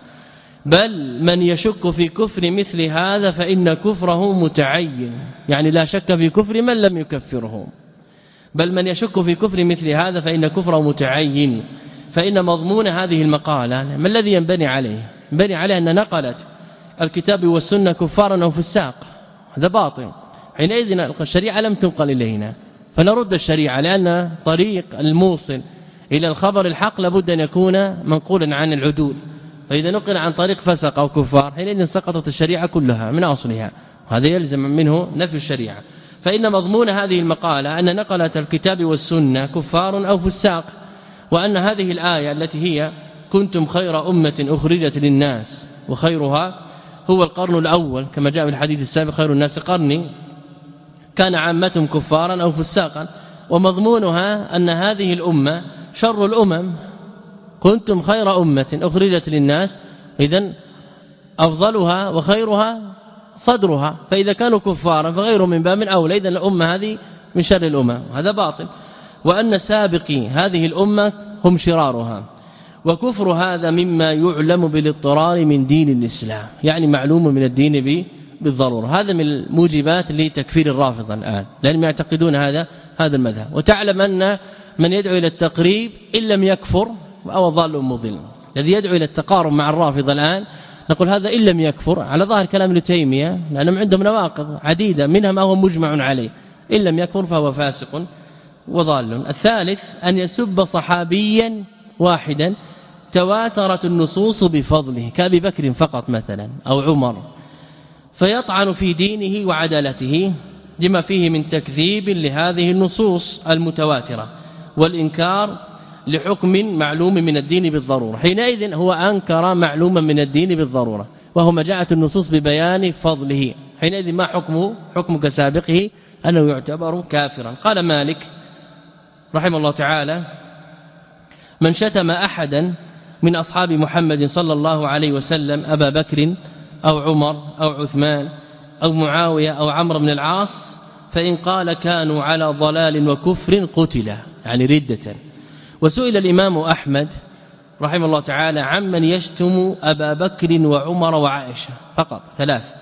بل من يشك في كفر مثل هذا فإن كفره متعين، يعني لا شك في كفر من لم يكفرهم، بل من يشك في كفر مثل هذا فإن كفره متعين. فإن مضمون هذه المقالة ما الذي ينبني عليه؟ ينبني عليه أن نقلت الكتاب والسنة كفارا أو فساق، هذا باطل. حينئذ الشريعة لم تنقل إلينا فنرد الشريعة، لأن طريق الموصل إلى الخبر الحق لابد أن يكون منقولا عن العدول، فإذا نقل عن طريق فسق أو كفار حينئذ سقطت الشريعة كلها من أصلها، هذا يلزم منه نفي الشريعة. فإن مضمون هذه المقالة أن نقلت الكتاب والسنة كفار أو فساق، وأن هذه الآية التي هي كنتم خير أمة أخرجت للناس وخيرها هو القرن الأول كما جاء في الحديث السابق خير الناس قرني كان عامتهم كفارا أو فساقا ومضمونها أن هذه الأمة شر الأمم كنتم خير أمة أخرجت للناس إذن أفضلها وخيرها صدرها فإذا كانوا كفارا فغيرهم من باب أولى إذن الأمة هذه من شر الأمم هذا باطل وأن سابقي هذه الأمة هم شرارها وكفر هذا مما يعلم بالاضطرار من دين الإسلام يعني معلوم من الدين بالضرورة هذا من الموجبات لتكفير الرافضة الآن لأنهم يعتقدون هذا المذهب وتعلم أن من يدعو إلى التقريب إن لم يكفر أو ضال مضل الذي يدعو إلى التقارب مع الرافضة الآن نقول هذا إن لم يكفر على ظاهر كلام ابن تيمية لأنهم عندهم نواقض عديدة منها ما هو مجمع عليه إن لم يكفر فهو فاسق وضال الثالث أن يسب صحابيا واحدا تواترت النصوص بفضله كأبي بكر فقط مثلا أو عمر فيطعن في دينه وعدالته لما فيه من تكذيب لهذه النصوص المتواترة والإنكار لحكم معلوم من الدين بالضرورة حينئذ هو أنكر معلوما من الدين بالضرورة وهو ما جاءت النصوص ببيان فضله حينئذ ما حكمه حكم كسابقه أنه يعتبر كافرا قال مالك رحمه الله تعالى من شتم أحدا من أصحاب محمد صلى الله عليه وسلم أبا بكر أو عمر أو عثمان أو معاوية أو عمرو بن العاص فإن قال كانوا على ضلال وكفر قتل يعني ردة وسئل الإمام أحمد رحمه الله تعالى عمن يشتم أبا بكر وعمر وعائشة فقط ثلاث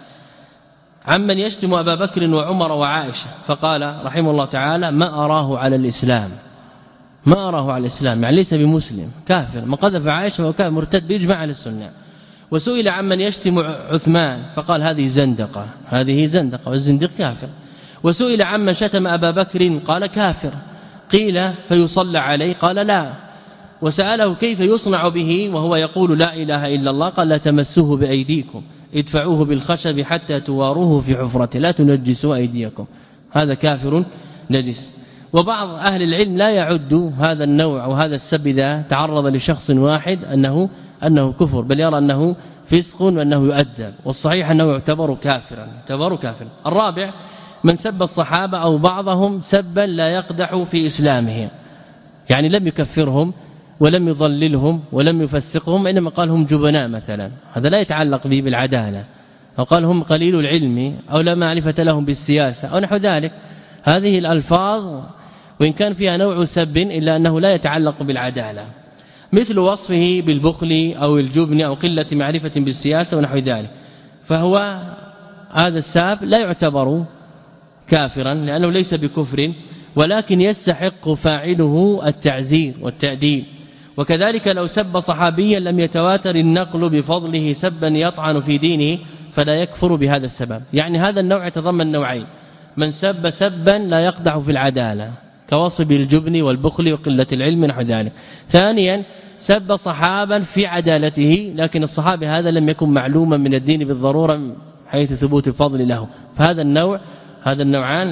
عمن يشتم أبا بكر وعمر وعائشة فقال رحمه الله تعالى ما أراه على الإسلام ما أراه على الإسلام يعني ليس بمسلم كافر من قذف عائشة وكان مرتد بيجمع على السنة وسئل عمن يشتم عثمان فقال هذه زندقة والزندق كافر وسئل عمن شتم أبا بكر قال كافر قيل فيصلى عليه قال لا وسأله كيف يصنع به وهو يقول لا إله إلا الله قال لا تمسوه بأيديكم ادفعوه بالخشب حتى تواروه في حفرته لا تنجسوا أيديكم هذا كافر نجس وبعض أهل العلم لا يعد هذا النوع وهذا السب إذا تعرض لشخص واحد أنه كفر بل يرى أنه فسق وأنه يؤدب والصحيح أنه يعتبر كافرا الرابع من سب الصحابة أو بعضهم سبا لا يقدح في إسلامهم يعني لم يكفرهم ولم يضللهم ولم يفسقهم إنما قال هم جبناء مثلا هذا لا يتعلق به بالعدالة أو قال هم قليل العلم أو لا معرفة لهم بالسياسة أو نحو ذلك هذه الألفاظ وإن كان فيها نوع سب إلا أنه لا يتعلق بالعدالة مثل وصفه بالبخل أو الجبن أو قلة معرفة بالسياسة ونحو ذلك فهو هذا الساب لا يعتبر كافرا لأنه ليس بكفر ولكن يستحق فاعله التعزير والتأديب وكذلك لو سب صحابيا لم يتواتر النقل بفضله سبا يطعن في دينه فلا يكفر بهذا السبب يعني هذا النوع يتضمن نوعين من سب سبا لا يقدح في العدالة كوصف بالجبن والبخل وقلة العلم نحو ذلك ثانيا سب صحابا في عدالته لكن الصحابي هذا لم يكن معلوما من الدين بالضرورة حيث ثبوت الفضل له فهذا النوعان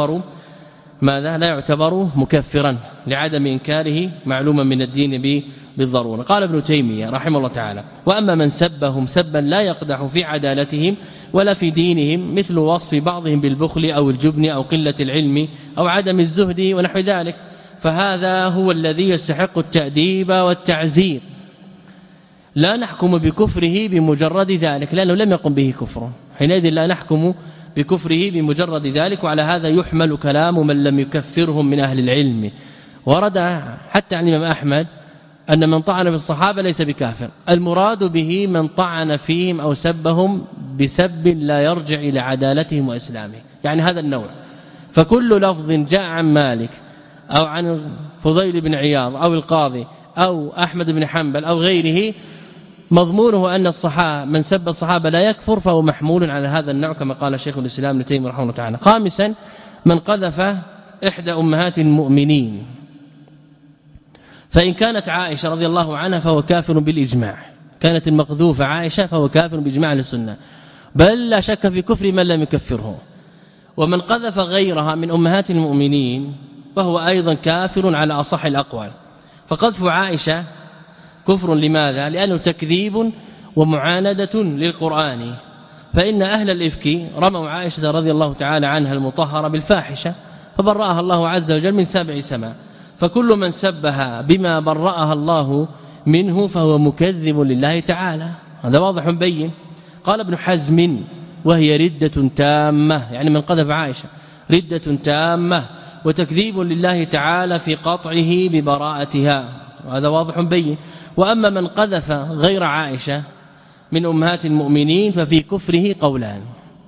لا يعتبر مكفرا لعدم إنكاره معلوما من الدين بالضرورة قال ابن تيمية رحمه الله تعالى وأما من سبهم سبا لا يقدح في عدالتهم ولا في دينهم مثل وصف بعضهم بالبخل أو الجبن أو قلة العلم أو عدم الزهد ونحو ذلك فهذا هو الذي يستحق التأديب والتعزير لا نحكم بكفره بمجرد ذلك لأنه لم يقم به كفر حينئذ لا نحكم بكفره بمجرد ذلك وعلى هذا يحمل كلام من لم يكفرهم من أهل العلم ورد حتى عن الإمام أحمد أن من طعن في الصحابة ليس بكافر المراد به من طعن فيهم أو سبهم بسب لا يرجع إلى عدالتهم وإسلامهم يعني هذا النوع فكل لفظ جاء عن مالك أو عن فضيل بن عياض أو القاضي أو أحمد بن حنبل أو غيره مضمونه أن الصحابة من سب الصحابة لا يكفر فهو محمول على هذا النوع كما قال شيخ الإسلام ابن تيمية رحمه الله تعالى خامسا من قذف إحدى أمهات المؤمنين فإن كانت عائشة رضي الله عنها فهو كافر بالإجماع كانت المقذوفة عائشة فهو كافر بإجماع السنة بل لا شك في كفر من لم يكفره ومن قذف غيرها من أمهات المؤمنين فهو أيضا كافر على أصح الأقوال فقذف عائشة كفر لماذا؟ لأنه تكذيب ومعاندة للقرآن. فإن أهل الإفك رموا عائشة رضي الله تعالى عنها المطهرة بالفاحشة فبرأها الله عز وجل من 7 سماء، فكل من سبها بما برأها الله منه فهو مكذب لله تعالى، هذا واضح بين. قال ابن حزم وهي ردة تامة، يعني من قذف عائشة ردة تامة وتكذيب لله تعالى في قطعه ببراءتها، وهذا واضح بين. وأما من قذف غير عائشة من أمهات المؤمنين ففي كفره قولان،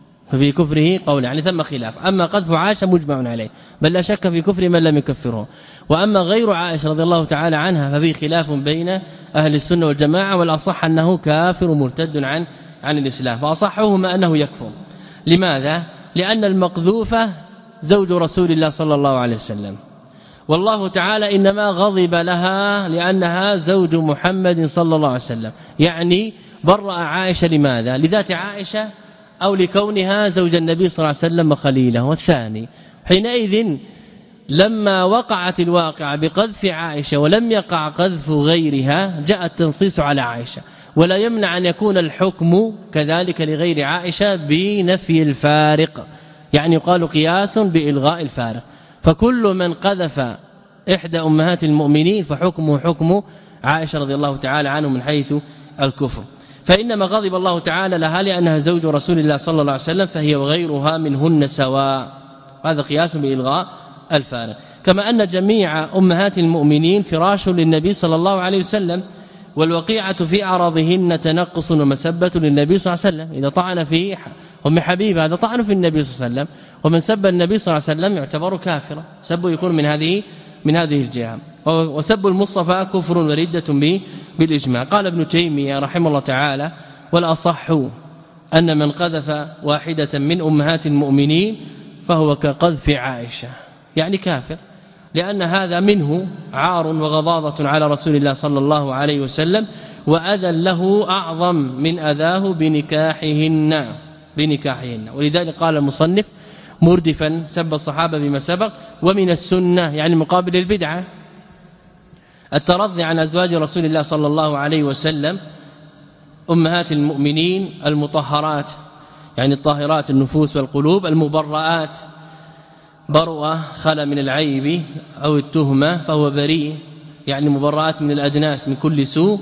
يعني ثم خلاف. أما قذف عائشة مجمع عليه بل لا شك في كفر من لم يكفره، وأما غير عائشة رضي الله تعالى عنها ففي خلاف بين أهل السنة والجماعة، والأصح أنه كافر مرتد عن الإسلام، فأصحهما أنه يكفر. لماذا؟ لأن المقذوفة زوج رسول الله صلى الله عليه وسلم، والله تعالى إنما غضب لها لأنها زوج محمد صلى الله عليه وسلم، يعني برأ عائشة لماذا؟ لذات عائشة أو لكونها زوج النبي صلى الله عليه وسلم وخليله. والثاني حينئذ لما وقعت الواقعة بقذف عائشة ولم يقع قذف غيرها جاء التنصيص على عائشة، ولا يمنع أن يكون الحكم كذلك لغير عائشة بنفي الفارق، يعني يقال قياس بإلغاء الفارق. فكل من قذف إحدى أمهات المؤمنين فحكمه حكم عائشة رضي الله تعالى عنه من حيث الكفر. فإنما غضب الله تعالى لها لأنها زوج رسول الله صلى الله عليه وسلم، فهي وغيرها منهن سواء، هذا قياس بإلغاء الفارق. كما أن جميع أمهات المؤمنين فراش للنبي صلى الله عليه وسلم، والوقيعة في أعراضهن تنقص ومسبة للنبي صلى الله عليه وسلم. إذا طعن في أم حبيبة هذا طعن في النبي صلى الله عليه وسلم، ومن سب النبي صلى الله عليه وسلم يعتبر كافرا، سبه يكون من هذه الجهة. وسب المصطفى كفر وردة بالإجماع. قال ابن تيمية رحمه الله تعالى: والأصح أن من قذف واحدة من أمهات المؤمنين فهو كقذف عائشة، يعني كافر، لأن هذا منه عار وغضاضة على رسول الله صلى الله عليه وسلم، وأذى له أعظم من أذاه بنكاحهن. ولذلك قال المصنف مردفا سب الصحابة بما سبق. ومن السنة يعني مقابل البدعة الترضي عن أزواج رسول الله صلى الله عليه وسلم أمهات المؤمنين المطهرات، يعني الطاهرات النفوس والقلوب، المبرآت، برؤة خلا من العيب أو التهمة فهو بريء، يعني مبرآت من الأدناس من كل سوء.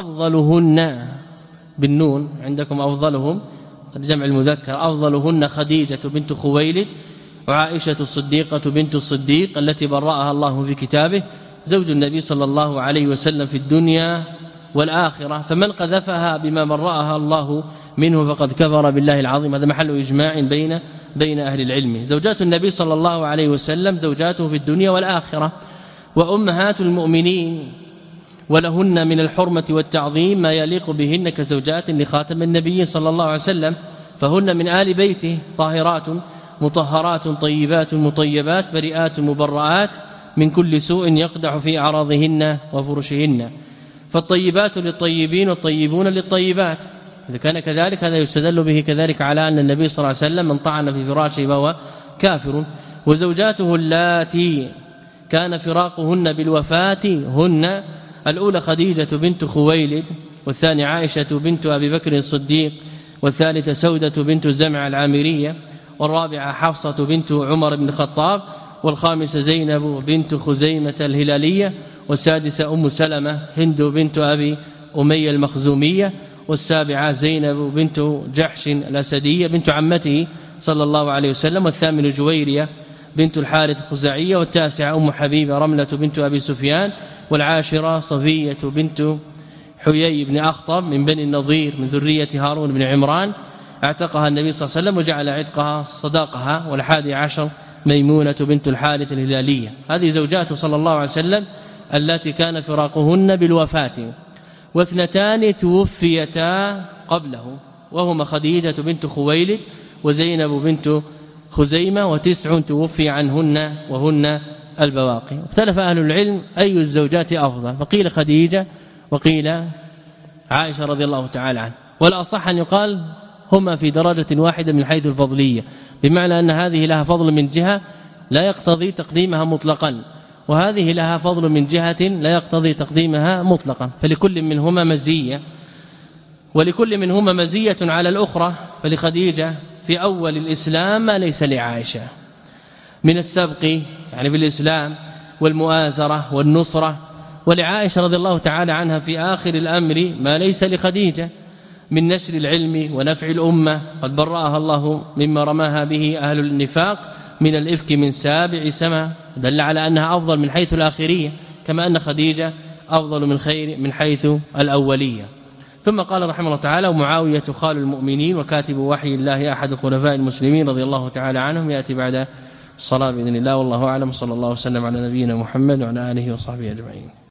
أفضلهن بالنون عندكم أفضلهم جمع المذكر، أفضلهن خديجة بنت خويلد وعائشة الصديقة بنت الصديق التي برأها الله في كتابه، زوج النبي صلى الله عليه وسلم في الدنيا والآخرة. فمن قذفها بما برأها الله منه فقد كفر بالله العظيم، هذا محل إجماع بين أهل العلم. زوجات النبي صلى الله عليه وسلم زوجاته في الدنيا والآخرة، وأمهات المؤمنين ولهن من الحرمة والتعظيم ما يليق بهن كزوجات لخاتم النبي صلى الله عليه وسلم، فهن من آل بيته طاهرات مطهرات طيبات مطيبات بريئات مبرآت من كل سوء يقدح في أعراضهن وفرشهن. فالطيبات للطيبين والطيبون للطيبات، إذا كان كذلك هذا يستدل به كذلك على أن النبي صلى الله عليه وسلم من طعن في فراشه فهو كافر. وزوجاته اللاتي كان فراقهن بالوفاة هن: الأولى خديجة بنت خويلد، والثانية عائشة بنت أبي بكر الصديق، والثالثة سودة بنت زمع العامرية، والرابعة حفصة بنت عمر بن الخطاب، والخامسة زينب بنت خزيمة الهلالية، والسادسة أم سلمة هند بنت أبي أمية المخزومية، والسابعة زينب بنت جحش الأسدية بنت عمته صلى الله عليه وسلم، والثامن جويرية بنت الحارث الخزاعية، والتاسعة أم حبيبة رملة بنت أبي سفيان، والعاشرة صفية بنت حيي بن أخطب من بني النضير من ذرية هارون بن عمران، اعتقها النبي صلى الله عليه وسلم وجعل عتقها صداقها. والحادي عشر ميمونة بنت الحارث الهلالية. هذه زوجاته صلى الله عليه وسلم التي كان فراقهن بالوفاة، واثنتان توفيتا قبله وهما خديجة بنت خويلد وزينب بنت خزيمة، و9 توفي عنهن وهن البواقي. اختلف أهل العلم أي الزوجات أفضل، فقيل خديجة وقيل عائشة رضي الله تعالى عنها، والأصح أن يقال هما في درجة واحدة من حيث الفضلية، بمعنى أن هذه لها فضل من جهة لا يقتضي تقديمها مطلقا، وهذه لها فضل من جهة لا يقتضي تقديمها مطلقا، فلكل منهما مزية ولكل منهما مزية على الأخرى. فلخديجة في أول الإسلام ما ليس لعائشة من السبق يعني بالإسلام والمؤازرة والنصرة، ولعائشة رضي الله تعالى عنها في آخر الأمر ما ليس لخديجة من نشر العلم ونفع الأمة، قد برأها الله مما رماها به أهل النفاق من الإفك من 7 سما، دل على أنها أفضل من حيث الآخرية، كما أن خديجة أفضل من خير من حيث الأولية. ثم قال رحمه الله تعالى: ومعاوية خال المؤمنين وكاتب وحي الله أحد خلفاء المسلمين رضي الله تعالى عنهم، يأتي بعد الصلاة بإذن الله، والله أعلم. صلى الله وسلم على نبينا محمد وعلى آله وصحبه أجمعين.